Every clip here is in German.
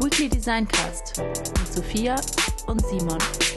Weekly Designcast mit Sophia und Simon.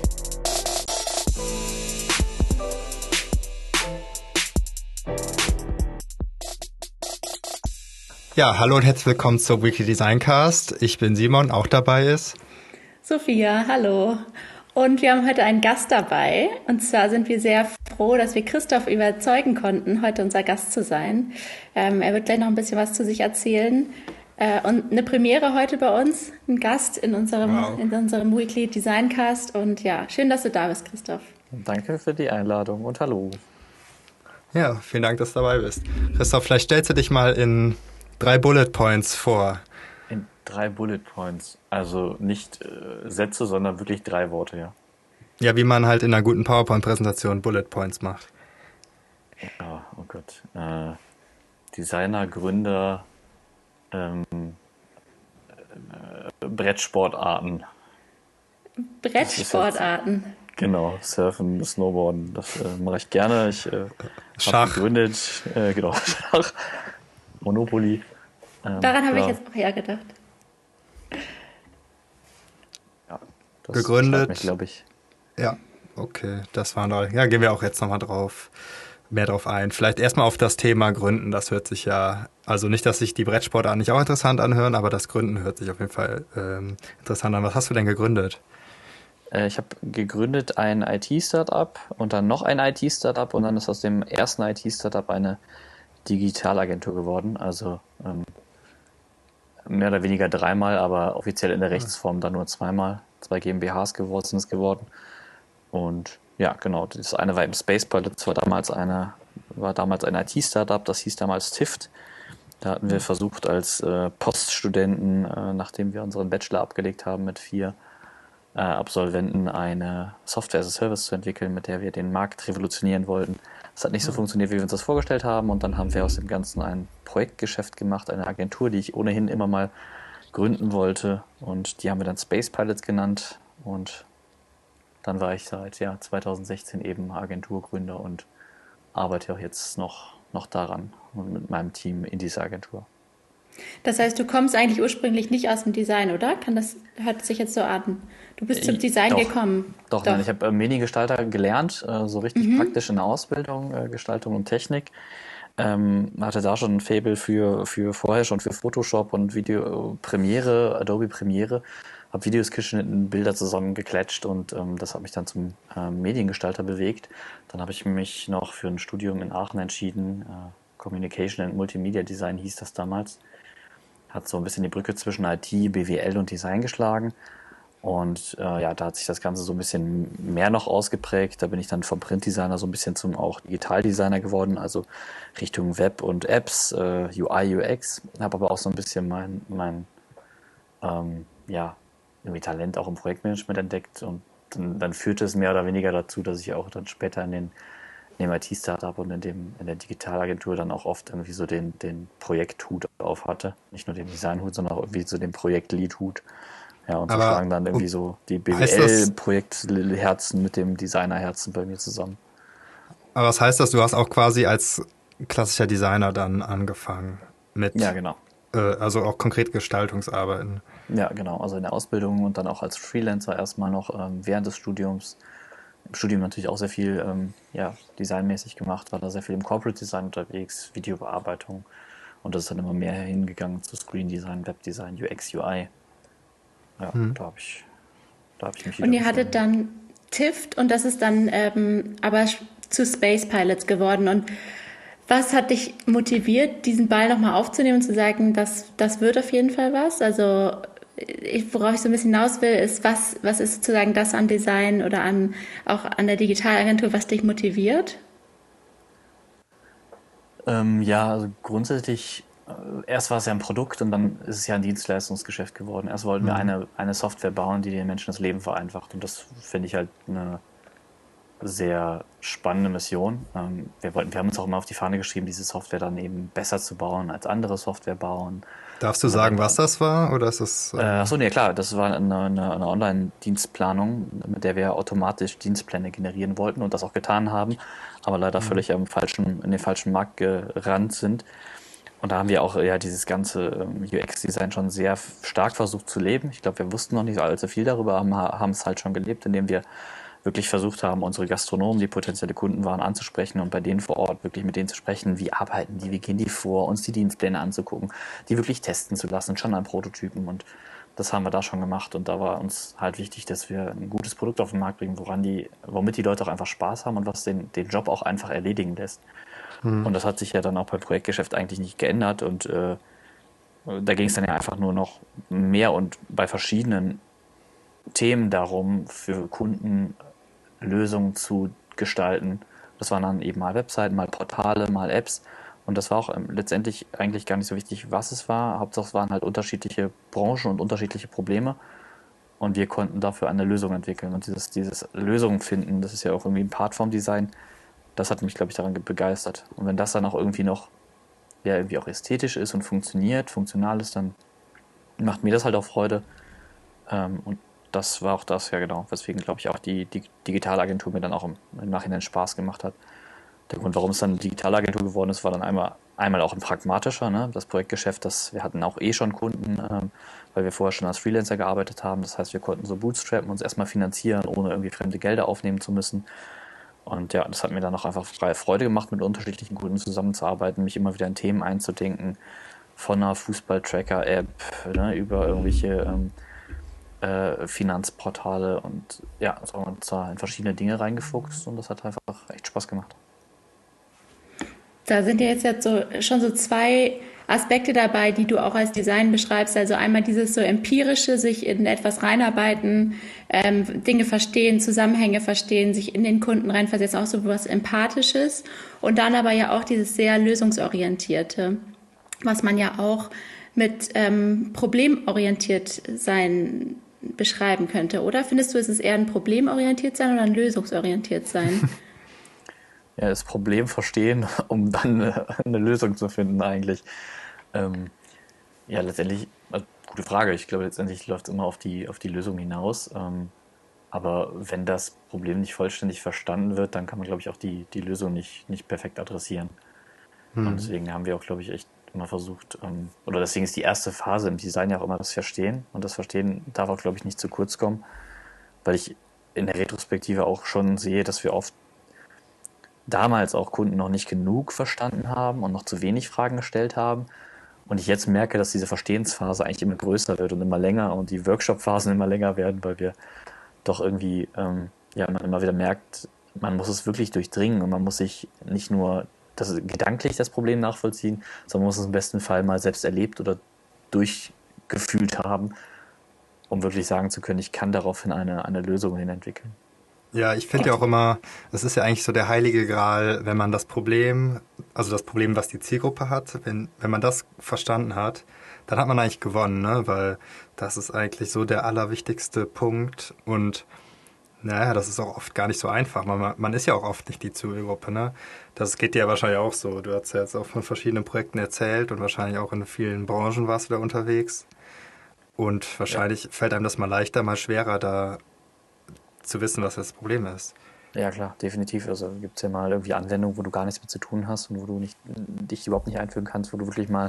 Ja, hallo und herzlich willkommen zur Weekly Designcast. Ich bin Simon, auch dabei ist Sophia, hallo. Und wir haben heute einen Gast dabei. Und zwar sind wir sehr froh, dass wir Christoph überzeugen konnten, heute unser Gast zu sein. Er wird gleich noch ein bisschen was zu sich erzählen. Und eine Premiere heute bei uns, ein Gast in unserem Weekly Designcast. Und ja, schön, dass du da bist, Christoph. Danke für die Einladung und hallo. Ja, vielen Dank, dass du dabei bist. Christoph, vielleicht stellst du dich mal in 3 Bullet Points vor. In 3 Bullet Points, also nicht Sätze, sondern wirklich 3 Worte, ja. Ja, wie man halt in einer guten PowerPoint-Präsentation Bullet Points macht. Ja, oh Gott. Designer, Gründer, Brettsportarten. Brettsportarten. Genau, Surfen, Snowboarden, das mache ich gerne. Ich Schach. habe gegründet, genau, Schach, Monopoly. Daran habe ich jetzt auch eher gedacht. Ja, das Gegründet. Mich, glaube ich. Ja, okay, das waren doch. Ja, gehen wir auch jetzt nochmal mehr drauf ein. Vielleicht erstmal auf das Thema Gründen. Das hört sich ja, also nicht, dass sich die Brettsportarten nicht auch interessant anhören, aber das Gründen hört sich auf jeden Fall interessant an. Was hast du denn gegründet? Ich habe gegründet ein IT-Startup und dann noch ein IT-Startup und dann ist aus dem ersten IT-Startup eine Digitalagentur geworden. Also mehr oder weniger 3-mal, aber offiziell in der Rechtsform dann nur 2-mal. 2 GmbHs sind es geworden. Und ja, genau, das eine war eben Space Pilot, das war damals ein IT-Startup, das hieß damals TIFT. Da hatten wir versucht, als Poststudenten, nachdem wir unseren Bachelor abgelegt haben mit 4 Absolventen, eine Software as a Service zu entwickeln, mit der wir den Markt revolutionieren wollten. Das hat nicht so funktioniert, wie wir uns das vorgestellt haben, und dann haben wir aus dem Ganzen ein Projektgeschäft gemacht, eine Agentur, die ich ohnehin immer mal gründen wollte, und die haben wir dann Space Pilots genannt, und dann war ich seit 2016 eben Agenturgründer und arbeite auch jetzt noch daran und mit meinem Team in dieser Agentur. Das heißt, du kommst eigentlich ursprünglich nicht aus dem Design, oder? Hört sich jetzt so an. Du bist zum Design gekommen. Doch. Nein, ich habe Mediengestalter gelernt, so richtig praktisch in der Ausbildung, Gestaltung und Technik. Hatte da schon ein Faible für vorher schon für Photoshop und Adobe Premiere. Habe Videos geschnitten, Bilder zusammengeklatscht, und das hat mich dann zum Mediengestalter bewegt. Dann habe ich mich noch für ein Studium in Aachen entschieden. Communication and Multimedia Design hieß das damals. Hat so ein bisschen die Brücke zwischen IT, BWL und Design geschlagen. Und da hat sich das Ganze so ein bisschen mehr noch ausgeprägt. Da bin ich dann vom Printdesigner so ein bisschen zum auch Digitaldesigner geworden, also Richtung Web und Apps, UI, UX. Habe aber auch so ein bisschen mein irgendwie Talent auch im Projektmanagement entdeckt, und dann führte es mehr oder weniger dazu, dass ich auch dann später in dem IT-Startup und in der Digitalagentur dann auch oft irgendwie so den Projekthut auf hatte. Nicht nur den Designhut, sondern auch irgendwie so den Projektlead-Hut. Ja, und so schlagen dann irgendwie so die BWL-Projektherzen mit dem Designerherzen bei mir zusammen. Aber was heißt das? Du hast auch quasi als klassischer Designer dann angefangen mit... Ja, genau. Also auch konkret Gestaltungsarbeiten. Ja, genau. Also in der Ausbildung und dann auch als Freelancer erstmal noch während des Studiums. Im Studium natürlich auch sehr viel designmäßig gemacht, war da sehr viel im Corporate Design unterwegs, Videobearbeitung, und das ist dann immer mehr hingegangen zu Screen Design, Webdesign, UX, UI. Ja, da habe ich mich wieder. Und ihr hattet dann TIFT, und das ist dann aber zu Space Pilots geworden. Und was hat dich motiviert, diesen Ball nochmal aufzunehmen und zu sagen, das wird auf jeden Fall was? Also worauf ich so ein bisschen hinaus will, ist, was ist sozusagen das an Design oder auch an der Digitalagentur, was dich motiviert? Also grundsätzlich, erst war es ja ein Produkt und dann ist es ja ein Dienstleistungsgeschäft geworden. Erst wollten wir eine Software bauen, die den Menschen das Leben vereinfacht, und das finde ich halt eine sehr spannende Mission. Wir haben uns auch immer auf die Fahne geschrieben, diese Software dann eben besser zu bauen als andere Software bauen. Darfst du sagen, was das war? Oder ist das, Achso, nee, klar, das war eine Online-Dienstplanung, mit der wir automatisch Dienstpläne generieren wollten und das auch getan haben, aber leider völlig in den falschen Markt gerannt sind. Und da haben wir auch ja dieses ganze UX-Design schon sehr stark versucht zu leben. Ich glaube, wir wussten noch nicht allzu viel darüber, haben es halt schon gelebt, indem wir wirklich versucht haben, unsere Gastronomen, die potenzielle Kunden waren, anzusprechen und bei denen vor Ort wirklich mit denen zu sprechen, wie arbeiten die, wie gehen die vor, uns die Dienstpläne anzugucken, die wirklich testen zu lassen, schon an Prototypen, und das haben wir da schon gemacht, und da war uns halt wichtig, dass wir ein gutes Produkt auf den Markt bringen, womit die Leute auch einfach Spaß haben und was den Job auch einfach erledigen lässt. Und das hat sich ja dann auch beim Projektgeschäft eigentlich nicht geändert, und da ging es dann ja einfach nur noch mehr und bei verschiedenen Themen darum, für Kunden Lösungen zu gestalten. Das waren dann eben mal Webseiten, mal Portale, mal Apps, und das war auch letztendlich eigentlich gar nicht so wichtig, was es war. Hauptsache es waren halt unterschiedliche Branchen und unterschiedliche Probleme, und wir konnten dafür eine Lösung entwickeln, und dieses Lösungen finden, das ist ja auch irgendwie ein Part vom Design, das hat mich, glaube ich, daran begeistert. Und wenn das dann auch irgendwie noch, ja, irgendwie auch ästhetisch ist und funktioniert, funktional ist, dann macht mir das halt auch Freude. Und das war auch das, ja genau, weswegen, glaube ich, auch die Digitalagentur mir dann auch im Nachhinein Spaß gemacht hat. Der Grund, warum es dann eine Digitalagentur geworden ist, war dann einmal auch ein pragmatischer, ne? Das Projektgeschäft, wir hatten auch schon Kunden, weil wir vorher schon als Freelancer gearbeitet haben. Das heißt, wir konnten so bootstrappen, uns erstmal finanzieren, ohne irgendwie fremde Gelder aufnehmen zu müssen. Und ja, das hat mir dann auch einfach Freude gemacht, mit unterschiedlichen Kunden zusammenzuarbeiten, mich immer wieder in Themen einzudenken, von einer Fußball-Tracker-App, ne, über irgendwelche Finanzportale, und ja, so haben wir uns da in verschiedene Dinge reingefuchst, und das hat einfach echt Spaß gemacht. Da sind ja jetzt schon so zwei Aspekte dabei, die du auch als Design beschreibst. Also einmal dieses so empirische, sich in etwas reinarbeiten, Dinge verstehen, Zusammenhänge verstehen, sich in den Kunden reinversetzen, auch so was Empathisches. Und dann aber ja auch dieses sehr lösungsorientierte, was man ja auch mit problemorientiert sein beschreiben könnte, oder? Findest du, ist es eher ein problemorientiert sein oder ein lösungsorientiert sein? Ja, das Problem verstehen, um dann eine Lösung zu finden eigentlich. Ja, letztendlich, gute Frage. Ich glaube, letztendlich läuft es immer auf die Lösung hinaus. Aber wenn das Problem nicht vollständig verstanden wird, dann kann man, glaube ich, auch die Lösung nicht perfekt adressieren. Und deswegen haben wir auch, glaube ich, echt immer versucht, oder deswegen ist die erste Phase im Design ja auch immer das Verstehen. Und das Verstehen darf auch, glaube ich, nicht zu kurz kommen, weil ich in der Retrospektive auch schon sehe, dass wir oft damals auch Kunden noch nicht genug verstanden haben und noch zu wenig Fragen gestellt haben. Und ich jetzt merke, dass diese Verstehensphase eigentlich immer größer wird und immer länger, und die Workshop-Phasen immer länger werden, weil wir doch irgendwie, ja, man immer wieder merkt, man muss es wirklich durchdringen, und man muss sich nicht nur gedanklich das Problem nachvollziehen, sondern man muss es im besten Fall mal selbst erlebt oder durchgefühlt haben, um wirklich sagen zu können, ich kann daraufhin eine Lösung hin entwickeln. Ja, ich finde ja auch immer, das ist ja eigentlich so der heilige Gral, wenn man das Problem, also das Problem, was die Zielgruppe hat, wenn man das verstanden hat, dann hat man eigentlich gewonnen, ne? Weil das ist eigentlich so der allerwichtigste Punkt, und naja, das ist auch oft gar nicht so einfach. Man ist ja auch oft nicht die Zielgruppe, ne? Das geht dir ja wahrscheinlich auch so. Du hast ja jetzt auch von verschiedenen Projekten erzählt, und wahrscheinlich auch in vielen Branchen warst du da unterwegs. Und wahrscheinlich fällt einem das mal leichter, mal schwerer, da zu wissen, was das Problem ist. Ja, klar, definitiv. Also gibt es ja mal irgendwie Anwendungen, wo du gar nichts mit zu tun hast und wo du dich überhaupt nicht einführen kannst, wo du wirklich mal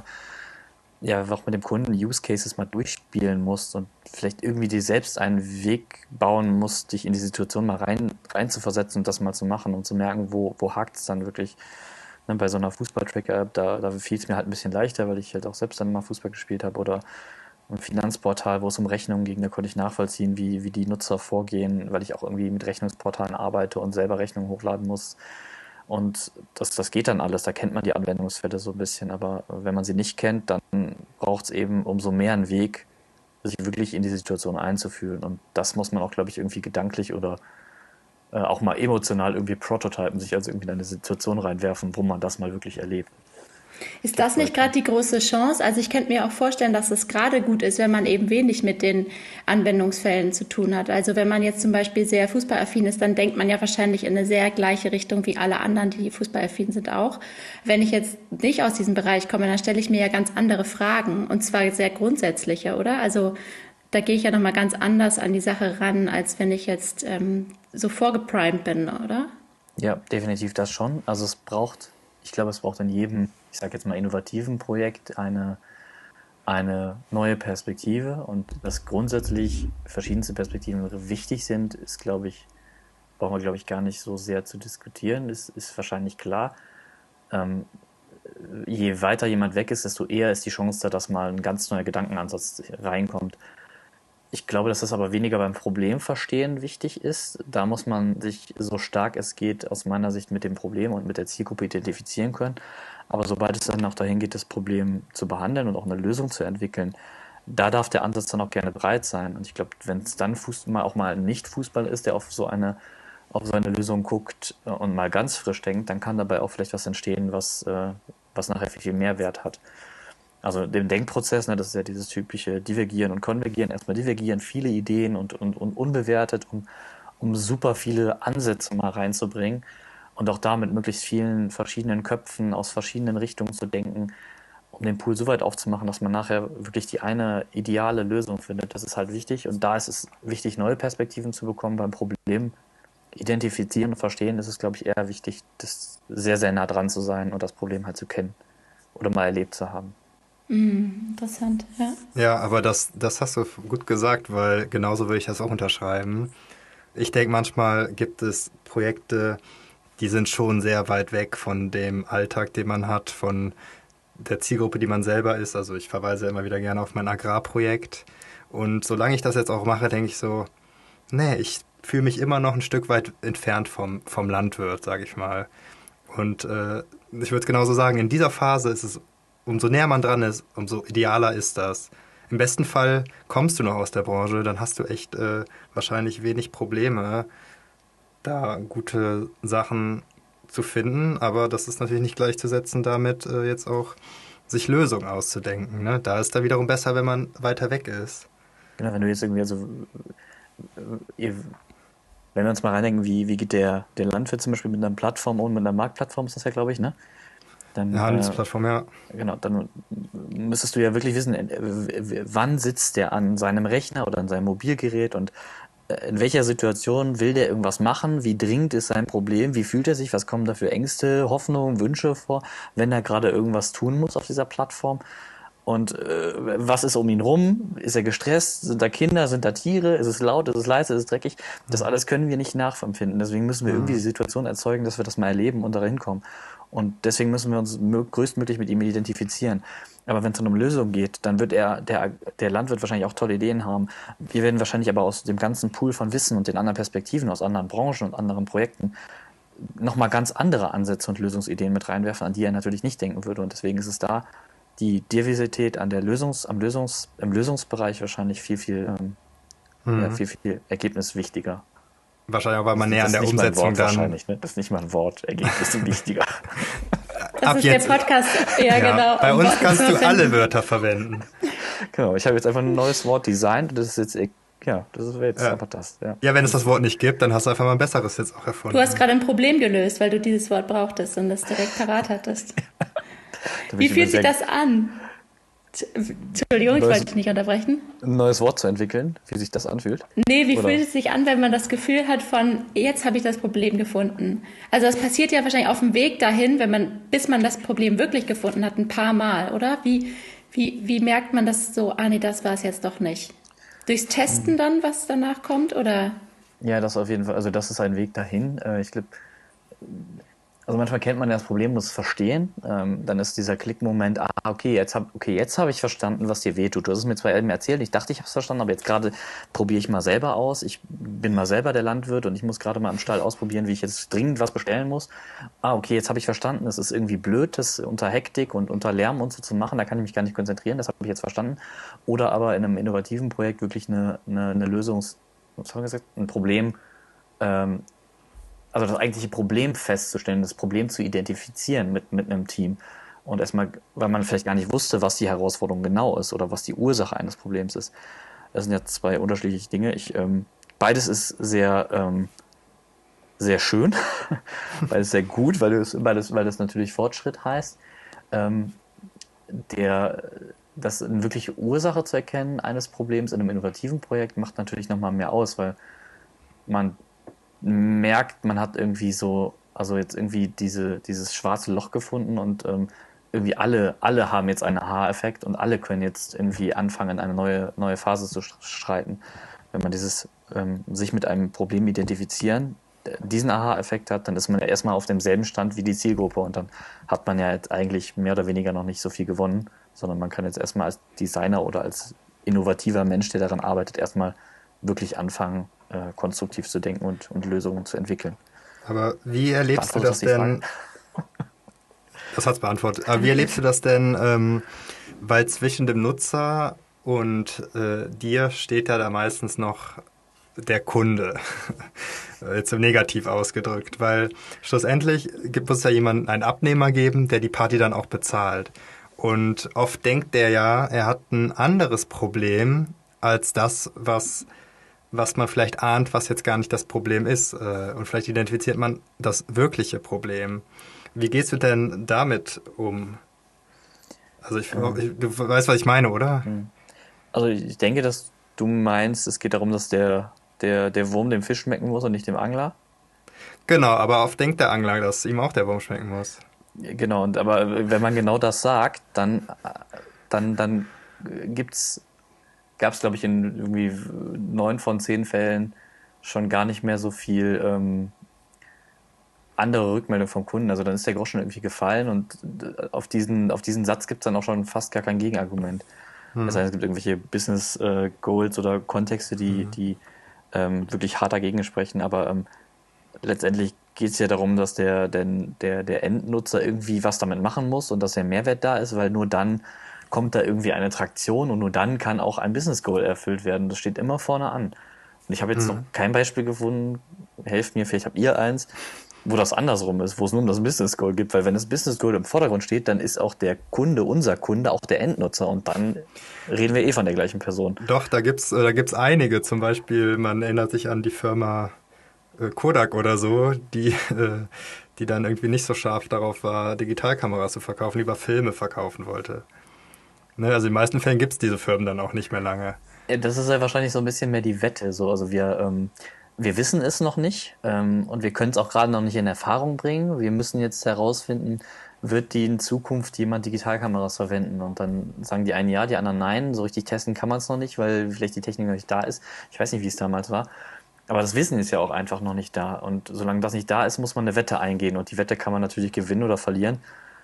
ja auch mit dem Kunden Use Cases mal durchspielen musst und vielleicht irgendwie dir selbst einen Weg bauen musst, dich in die Situation mal rein zu versetzen und das mal zu machen, um zu merken, wo hakt es dann wirklich. Ne, bei so einer Fußball-Tracker-App, da fiel es mir halt ein bisschen leichter, weil ich halt auch selbst dann mal Fußball gespielt habe, oder ein Finanzportal, wo es um Rechnungen ging, da konnte ich nachvollziehen, wie die Nutzer vorgehen, weil ich auch irgendwie mit Rechnungsportalen arbeite und selber Rechnungen hochladen muss. Und das geht dann alles, da kennt man die Anwendungsfälle so ein bisschen, aber wenn man sie nicht kennt, dann braucht es eben umso mehr einen Weg, sich wirklich in die Situation einzufühlen. Und das muss man auch, glaube ich, irgendwie gedanklich oder auch mal emotional irgendwie prototypen, sich also irgendwie in eine Situation reinwerfen, wo man das mal wirklich erlebt. Ist das nicht gerade die große Chance? Also ich könnte mir auch vorstellen, dass es gerade gut ist, wenn man eben wenig mit den Anwendungsfällen zu tun hat. Also wenn man jetzt zum Beispiel sehr fußballaffin ist, dann denkt man ja wahrscheinlich in eine sehr gleiche Richtung wie alle anderen, die fußballaffin sind auch. Wenn ich jetzt nicht aus diesem Bereich komme, dann stelle ich mir ja ganz andere Fragen, und zwar sehr grundsätzliche, oder? Also da gehe ich ja nochmal ganz anders an die Sache ran, als wenn ich jetzt so vorgeprimed bin, oder? Ja, definitiv das schon. Also es braucht ich glaube, es braucht in jedem, ich sage jetzt mal, innovativen Projekt eine neue Perspektive, und dass grundsätzlich verschiedenste Perspektiven wichtig sind, ist, glaube ich, brauchen wir, glaube ich, gar nicht so sehr zu diskutieren. Das ist wahrscheinlich klar. Ähm, Je weiter jemand weg ist, desto eher ist die Chance da, dass mal ein ganz neuer Gedankenansatz reinkommt. Ich glaube, dass das aber weniger beim Problemverstehen wichtig ist. Da muss man sich so stark es geht aus meiner Sicht mit dem Problem und mit der Zielgruppe identifizieren können. Aber sobald es dann auch dahin geht, das Problem zu behandeln und auch eine Lösung zu entwickeln, da darf der Ansatz dann auch gerne breit sein. Und ich glaube, wenn es dann auch mal ein Nicht-Fußball ist, der auf so eine Lösung guckt und mal ganz frisch denkt, dann kann dabei auch vielleicht was entstehen, was nachher viel, viel Mehrwert hat. Also dem Denkprozess, ne, das ist ja dieses typische Divergieren und Konvergieren. Erstmal divergieren, viele Ideen und unbewertet, um super viele Ansätze mal reinzubringen und auch da mit möglichst vielen verschiedenen Köpfen aus verschiedenen Richtungen zu denken, um den Pool so weit aufzumachen, dass man nachher wirklich die eine ideale Lösung findet. Das ist halt wichtig, und da ist es wichtig, neue Perspektiven zu bekommen. Beim Problem identifizieren und verstehen ist es, glaube ich, eher wichtig, das sehr, sehr nah dran zu sein und das Problem halt zu kennen oder mal erlebt zu haben. Interessant, ja. Ja, aber das hast du gut gesagt, weil genauso würde ich das auch unterschreiben. Ich denke, manchmal gibt es Projekte, die sind schon sehr weit weg von dem Alltag, den man hat, von der Zielgruppe, die man selber ist. Also ich verweise immer wieder gerne auf mein Agrarprojekt. Und solange ich das jetzt auch mache, denke ich so, nee, ich fühle mich immer noch ein Stück weit entfernt vom Landwirt, sage ich mal. Und ich würde genauso sagen, in dieser Phase ist es, umso näher man dran ist, umso idealer ist das. Im besten Fall kommst du noch aus der Branche, dann hast du echt wahrscheinlich wenig Probleme, da gute Sachen zu finden. Aber das ist natürlich nicht gleichzusetzen damit, jetzt auch sich Lösungen auszudenken. Ne? Da ist da wiederum besser, wenn man weiter weg ist. Genau, wenn du jetzt irgendwie ihr, wenn wir uns mal reindenken, wie geht der Landwirt zum Beispiel mit einer Plattform und mit einer Marktplattform, ist das ja, glaube ich, ne? Eine Dann, Handelsplattform, ja. genau, dann müsstest du ja wirklich wissen, wann sitzt der an seinem Rechner oder an seinem Mobilgerät, und in welcher Situation will der irgendwas machen, wie dringend ist sein Problem, wie fühlt er sich, was kommen da für Ängste, Hoffnungen, Wünsche vor, wenn er gerade irgendwas tun muss auf dieser Plattform. Und was ist um ihn rum? Ist er gestresst? Sind da Kinder? Sind da Tiere? Ist es laut? Ist es leise? Ist es dreckig? Das alles können wir nicht nachempfinden. Deswegen müssen wir irgendwie die Situation erzeugen, dass wir das mal erleben und da hinkommen. Und deswegen müssen wir uns größtmöglich mit ihm identifizieren. Aber wenn es dann um Lösungen geht, dann wird der Landwirt wahrscheinlich auch tolle Ideen haben. Wir werden wahrscheinlich aber aus dem ganzen Pool von Wissen und den anderen Perspektiven aus anderen Branchen und anderen Projekten nochmal ganz andere Ansätze und Lösungsideen mit reinwerfen, an die er natürlich nicht denken würde. Und deswegen ist es da die Diversität an der im Lösungsbereich wahrscheinlich ja, viel ergebniswichtiger. Wahrscheinlich auch, weil man näher an Das der ist nicht mal ein Umsetzung Wort dann. wahrscheinlich, ne? Das ist nicht mal ein Wort, Ergebnis wichtiger. Das Ab ist jetzt. der Podcast. Ja, Ja, genau. bei um uns Worte kannst zu du erfinden. alle Wörter verwenden. Genau, ich habe jetzt einfach ein neues Wort designt, und das ist jetzt, ja, das ist jetzt Ja. einfach das. Ja. Ja, wenn es das Wort nicht gibt, dann hast du einfach mal ein besseres jetzt auch erfunden. Du hast gerade ein Problem gelöst, weil du dieses Wort brauchtest und das direkt parat hattest. Da bin Wie ich fühlt sich übrigens das an? Entschuldigung, ich wollte dich nicht unterbrechen. ein neues Wort zu entwickeln, wie sich das anfühlt. Nee, wie Oder? fühlt es sich an, wenn man das Gefühl hat von, jetzt habe ich das Problem gefunden? Also das passiert ja wahrscheinlich auf dem Weg dahin, bis man das Problem wirklich gefunden hat, ein paar Mal, oder? Wie merkt man das so, nee, das war es jetzt doch nicht? Durchs Testen dann, was danach kommt, oder? Ja, das auf jeden Fall. Also das ist ein Weg dahin. Ich glaube, also manchmal kennt man ja das Problem, muss es verstehen. Dann ist dieser Klickmoment, okay, jetzt habe ich verstanden, was dir wehtut. Du hast es mir zwar eben erzählt, ich dachte, ich habe es verstanden, aber jetzt gerade probiere ich mal selber aus. Ich bin mal selber der Landwirt und ich muss gerade mal im Stall ausprobieren, wie ich jetzt dringend was bestellen muss. Okay, jetzt habe ich verstanden, es ist irgendwie blöd, das unter Hektik und unter Lärm und so zu machen. Da kann ich mich gar nicht konzentrieren, das habe ich jetzt verstanden. Oder aber in einem innovativen Projekt wirklich eine was haben wir gesagt, ein Problem, also das eigentliche Problem festzustellen, das Problem zu identifizieren mit einem Team. Und erstmal, weil man vielleicht gar nicht wusste, was die Herausforderung genau ist oder was die Ursache eines Problems ist. Das sind ja zwei unterschiedliche Dinge. Beides ist sehr, sehr schön, beides sehr gut, weil das natürlich Fortschritt heißt. Das eine wirkliche Ursache zu erkennen eines Problems in einem innovativen Projekt macht natürlich nochmal mehr aus, weil man merkt, man hat irgendwie so Also jetzt irgendwie dieses schwarze Loch gefunden und irgendwie alle haben jetzt einen Aha-Effekt und alle können jetzt irgendwie anfangen, eine neue Phase zu schreiten. Wenn man sich mit einem Problem identifizieren, diesen Aha-Effekt hat, dann ist man ja erstmal auf demselben Stand wie die Zielgruppe und dann hat man ja jetzt eigentlich mehr oder weniger noch nicht so viel gewonnen, sondern man kann jetzt erstmal als Designer oder als innovativer Mensch, der daran arbeitet, erstmal wirklich anfangen, konstruktiv zu denken und Lösungen zu entwickeln. Aber wie erlebst du das denn? Das hat's beantwortet. Aber wie erlebst du das denn, weil zwischen dem Nutzer und dir steht ja da meistens noch der Kunde, jetzt so negativ ausgedrückt, weil schlussendlich muss es ja jemanden, einen Abnehmer geben, der die Party dann auch bezahlt. Und oft denkt der ja, er hat ein anderes Problem als das, was man vielleicht ahnt, was jetzt gar nicht das Problem ist. Und vielleicht identifiziert man das wirkliche Problem. Wie gehst du denn damit um? Also du weißt, was ich meine, oder? Also ich denke, dass du meinst, es geht darum, dass der Wurm dem Fisch schmecken muss und nicht dem Angler. Genau, aber oft denkt der Angler, dass ihm auch der Wurm schmecken muss. Genau, aber wenn man genau das sagt, dann gab es, glaube ich, in irgendwie 9 von 10 Fällen schon gar nicht mehr so viel andere Rückmeldung vom Kunden. Also dann ist der Groschen irgendwie gefallen und auf diesen Satz gibt es dann auch schon fast gar kein Gegenargument. Das heißt, es gibt irgendwelche Business Goals oder Kontexte, die wirklich hart dagegen sprechen, aber letztendlich geht es ja darum, dass der Endnutzer irgendwie was damit machen muss und dass der Mehrwert da ist, weil nur dann kommt da irgendwie eine Traktion und nur dann kann auch ein Business Goal erfüllt werden. Das steht immer vorne an. Und ich habe jetzt noch kein Beispiel gefunden, helft mir, vielleicht habt ihr eins, wo das andersrum ist, wo es nur um das Business Goal gibt, weil wenn das Business Goal im Vordergrund steht, dann ist auch der Kunde, unser Kunde, auch der Endnutzer und dann reden wir von der gleichen Person. Doch, da gibt's einige, zum Beispiel, man erinnert sich an die Firma Kodak oder so, die dann irgendwie nicht so scharf darauf war, Digitalkameras zu verkaufen, lieber Filme verkaufen wollte. Ne, also in den meisten Fällen gibt's diese Firmen dann auch nicht mehr lange. Das ist ja wahrscheinlich so ein bisschen mehr die Wette. So. Also wir wissen es noch nicht und wir können es auch gerade noch nicht in Erfahrung bringen. Wir müssen jetzt herausfinden, wird in Zukunft jemand Digitalkameras verwenden? Und dann sagen die einen ja, die anderen nein. So richtig testen kann man es noch nicht, weil vielleicht die Technik noch nicht da ist. Ich weiß nicht, wie es damals war. Aber das Wissen ist ja auch einfach noch nicht da. Und solange das nicht da ist, muss man eine Wette eingehen. Und die Wette kann man natürlich gewinnen oder verlieren.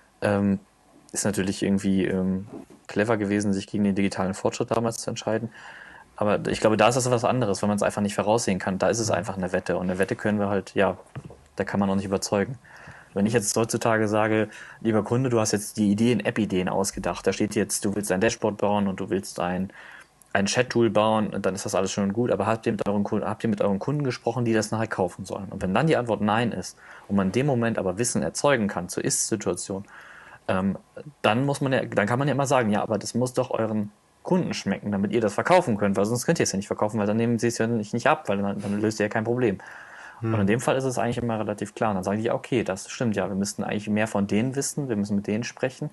Ist natürlich irgendwie clever gewesen, sich gegen den digitalen Fortschritt damals zu entscheiden. Aber ich glaube, da ist das was anderes, weil man es einfach nicht voraussehen kann. Da ist es einfach eine Wette. Und eine Wette können wir halt, ja, da kann man auch nicht überzeugen. Wenn ich jetzt heutzutage sage, lieber Kunde, du hast jetzt die App-Ideen ausgedacht. Da steht jetzt, du willst ein Dashboard bauen und du willst ein Chat-Tool bauen, und dann ist das alles schön und gut. Aber habt ihr mit euren Kunden gesprochen, die das nachher kaufen sollen? Und wenn dann die Antwort Nein ist und man in dem Moment aber Wissen erzeugen kann zur Ist-Situation, dann kann man ja immer sagen, ja, aber das muss doch euren Kunden schmecken, damit ihr das verkaufen könnt, weil sonst könnt ihr es ja nicht verkaufen, weil dann nehmen sie es ja nicht ab, weil dann löst ihr ja kein Problem. Und in dem Fall ist es eigentlich immer relativ klar. Und dann sagen die, okay, das stimmt ja, wir müssten eigentlich mehr von denen wissen, wir müssen mit denen sprechen.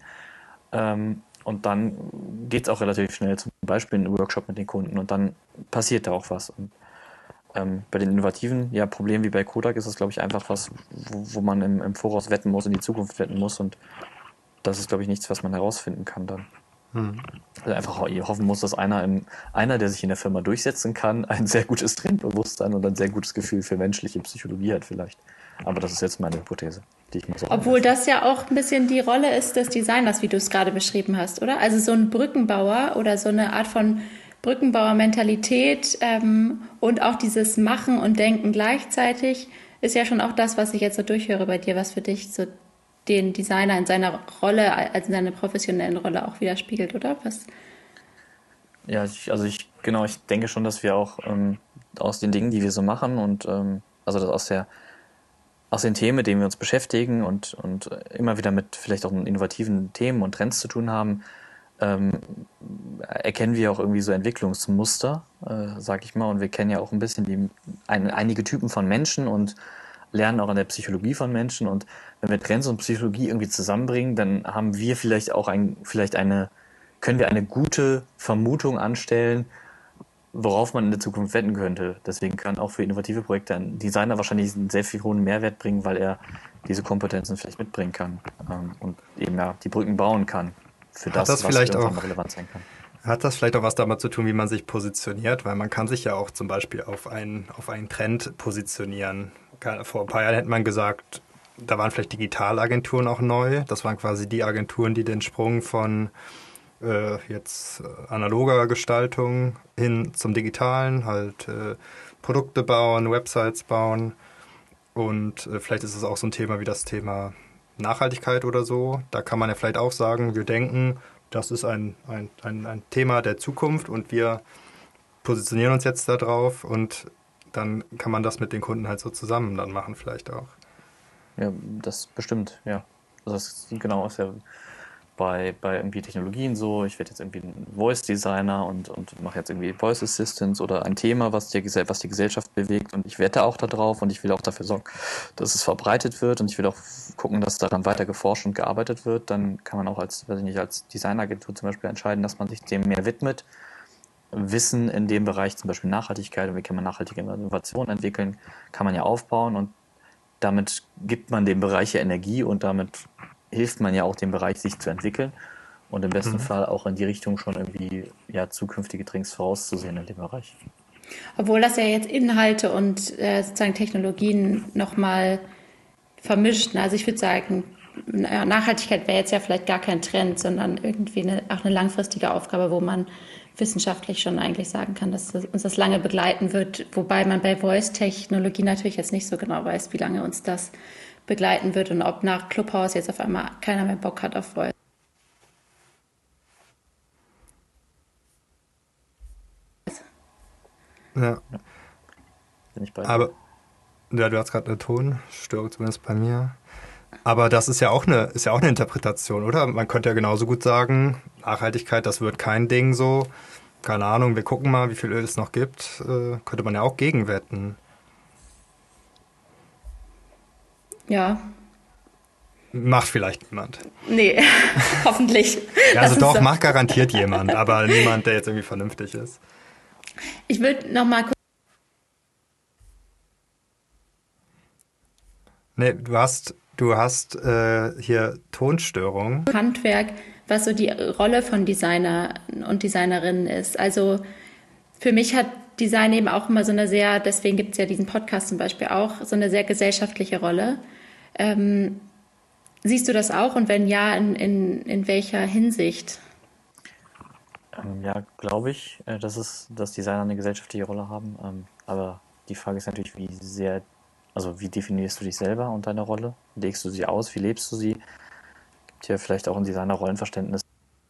Und dann geht es auch relativ schnell, zum Beispiel in einem Workshop mit den Kunden und dann passiert da auch was. Und bei den innovativen Problemen wie bei Kodak ist es, glaube ich, einfach was, wo man im Voraus wetten muss, in die Zukunft wetten muss und das ist, glaube ich, nichts, was man herausfinden kann dann. Also einfach hoffen muss, dass einer, der sich in der Firma durchsetzen kann, ein sehr gutes Trendbewusstsein und ein sehr gutes Gefühl für menschliche Psychologie hat vielleicht. Aber das ist jetzt meine Hypothese, die ich mir so Obwohl das ja auch ein bisschen die Rolle ist des Designers, wie du es gerade beschrieben hast, oder? Also so ein Brückenbauer oder so eine Art von Brückenbauer-Mentalität und auch dieses Machen und Denken gleichzeitig ist ja schon auch das, was ich jetzt so durchhöre bei dir, was für dich so den Designer in seiner Rolle, also in seiner professionellen Rolle auch widerspiegelt, oder? Was? Ja, ich denke schon, dass wir auch aus den Dingen, die wir so machen und also das aus den Themen, mit denen wir uns beschäftigen und immer wieder mit vielleicht auch innovativen Themen und Trends zu tun haben, erkennen wir auch irgendwie so Entwicklungsmuster, sag ich mal, und wir kennen ja auch ein bisschen einige Typen von Menschen und lernen auch an der Psychologie von Menschen und wenn wir Trends und Psychologie irgendwie zusammenbringen, dann haben wir vielleicht auch können wir eine gute Vermutung anstellen, worauf man in der Zukunft wetten könnte. Deswegen kann auch für innovative Projekte ein Designer wahrscheinlich einen sehr viel hohen Mehrwert bringen, weil er diese Kompetenzen vielleicht mitbringen kann und eben ja die Brücken bauen kann für Hat das, das was vielleicht irgendwann auch, relevant sein kann. hat das vielleicht auch was damit zu tun, wie man sich positioniert? Weil man kann sich ja auch zum Beispiel auf einen Trend positionieren. Vor ein paar Jahren hätte man gesagt, da waren vielleicht Digitalagenturen auch neu. Das waren quasi die Agenturen, die den Sprung von analoger Gestaltung hin zum Digitalen, halt Produkte bauen, Websites bauen. Und vielleicht ist es auch so ein Thema wie das Thema Nachhaltigkeit oder so. Da kann man ja vielleicht auch sagen, wir denken, das ist ein Thema der Zukunft und wir positionieren uns jetzt da drauf und dann kann man das mit den Kunden halt so zusammen dann machen vielleicht auch. Ja, das bestimmt, ja. Also das genau ist ja bei irgendwie Technologien so. Ich werde jetzt irgendwie ein Voice Designer und mache jetzt irgendwie Voice Assistance oder ein Thema, was die Gesellschaft bewegt, und ich wette auch darauf und ich will auch dafür sorgen, dass es verbreitet wird, und ich will auch gucken, dass daran weiter geforscht und gearbeitet wird. Dann kann man auch als Designagentur zum Beispiel entscheiden, dass man sich dem mehr widmet. Wissen in dem Bereich, zum Beispiel Nachhaltigkeit, und wie kann man nachhaltige Innovation entwickeln, kann man ja aufbauen, und damit gibt man dem Bereich ja Energie und damit hilft man ja auch dem Bereich, sich zu entwickeln und im besten Fall auch in die Richtung schon irgendwie zukünftige Trends vorauszusehen in dem Bereich. Obwohl das ja jetzt Inhalte und sozusagen Technologien nochmal vermischt. Also ich würde sagen, Nachhaltigkeit wäre jetzt ja vielleicht gar kein Trend, sondern irgendwie auch eine langfristige Aufgabe, wo man wissenschaftlich schon eigentlich sagen kann, dass uns das lange begleiten wird. Wobei man bei Voice-Technologie natürlich jetzt nicht so genau weiß, wie lange uns das begleiten wird und ob nach Clubhouse jetzt auf einmal keiner mehr Bock hat auf Voice. Ja. Bin ich bei dir. Aber ja, du hast gerade eine Tonstörung, zumindest bei mir. Aber das ist ja auch eine Interpretation, oder? Man könnte ja genauso gut sagen, Nachhaltigkeit, das wird kein Ding so. Keine Ahnung, wir gucken mal, wie viel Öl es noch gibt. Könnte man ja auch gegenwetten. Ja. Macht vielleicht niemand. Nee, hoffentlich. Ja, also Das doch, ist macht garantiert jemand, aber niemand, der jetzt irgendwie vernünftig ist. Ich würde noch mal kurz. Nee, du hast hier Tonstörung. Handwerk, was so die Rolle von Designer und Designerinnen ist. Also für mich hat Design eben auch immer so eine sehr, deswegen gibt es ja diesen Podcast zum Beispiel auch, so eine sehr gesellschaftliche Rolle. Siehst du das auch, und wenn ja, in welcher Hinsicht? Ja, glaube ich, dass Designer eine gesellschaftliche Rolle haben. Aber die Frage ist natürlich, wie definierst du dich selber und deine Rolle? Legst du sie aus? Wie lebst du sie? Gibt ja vielleicht auch ein Designer-Rollenverständnis.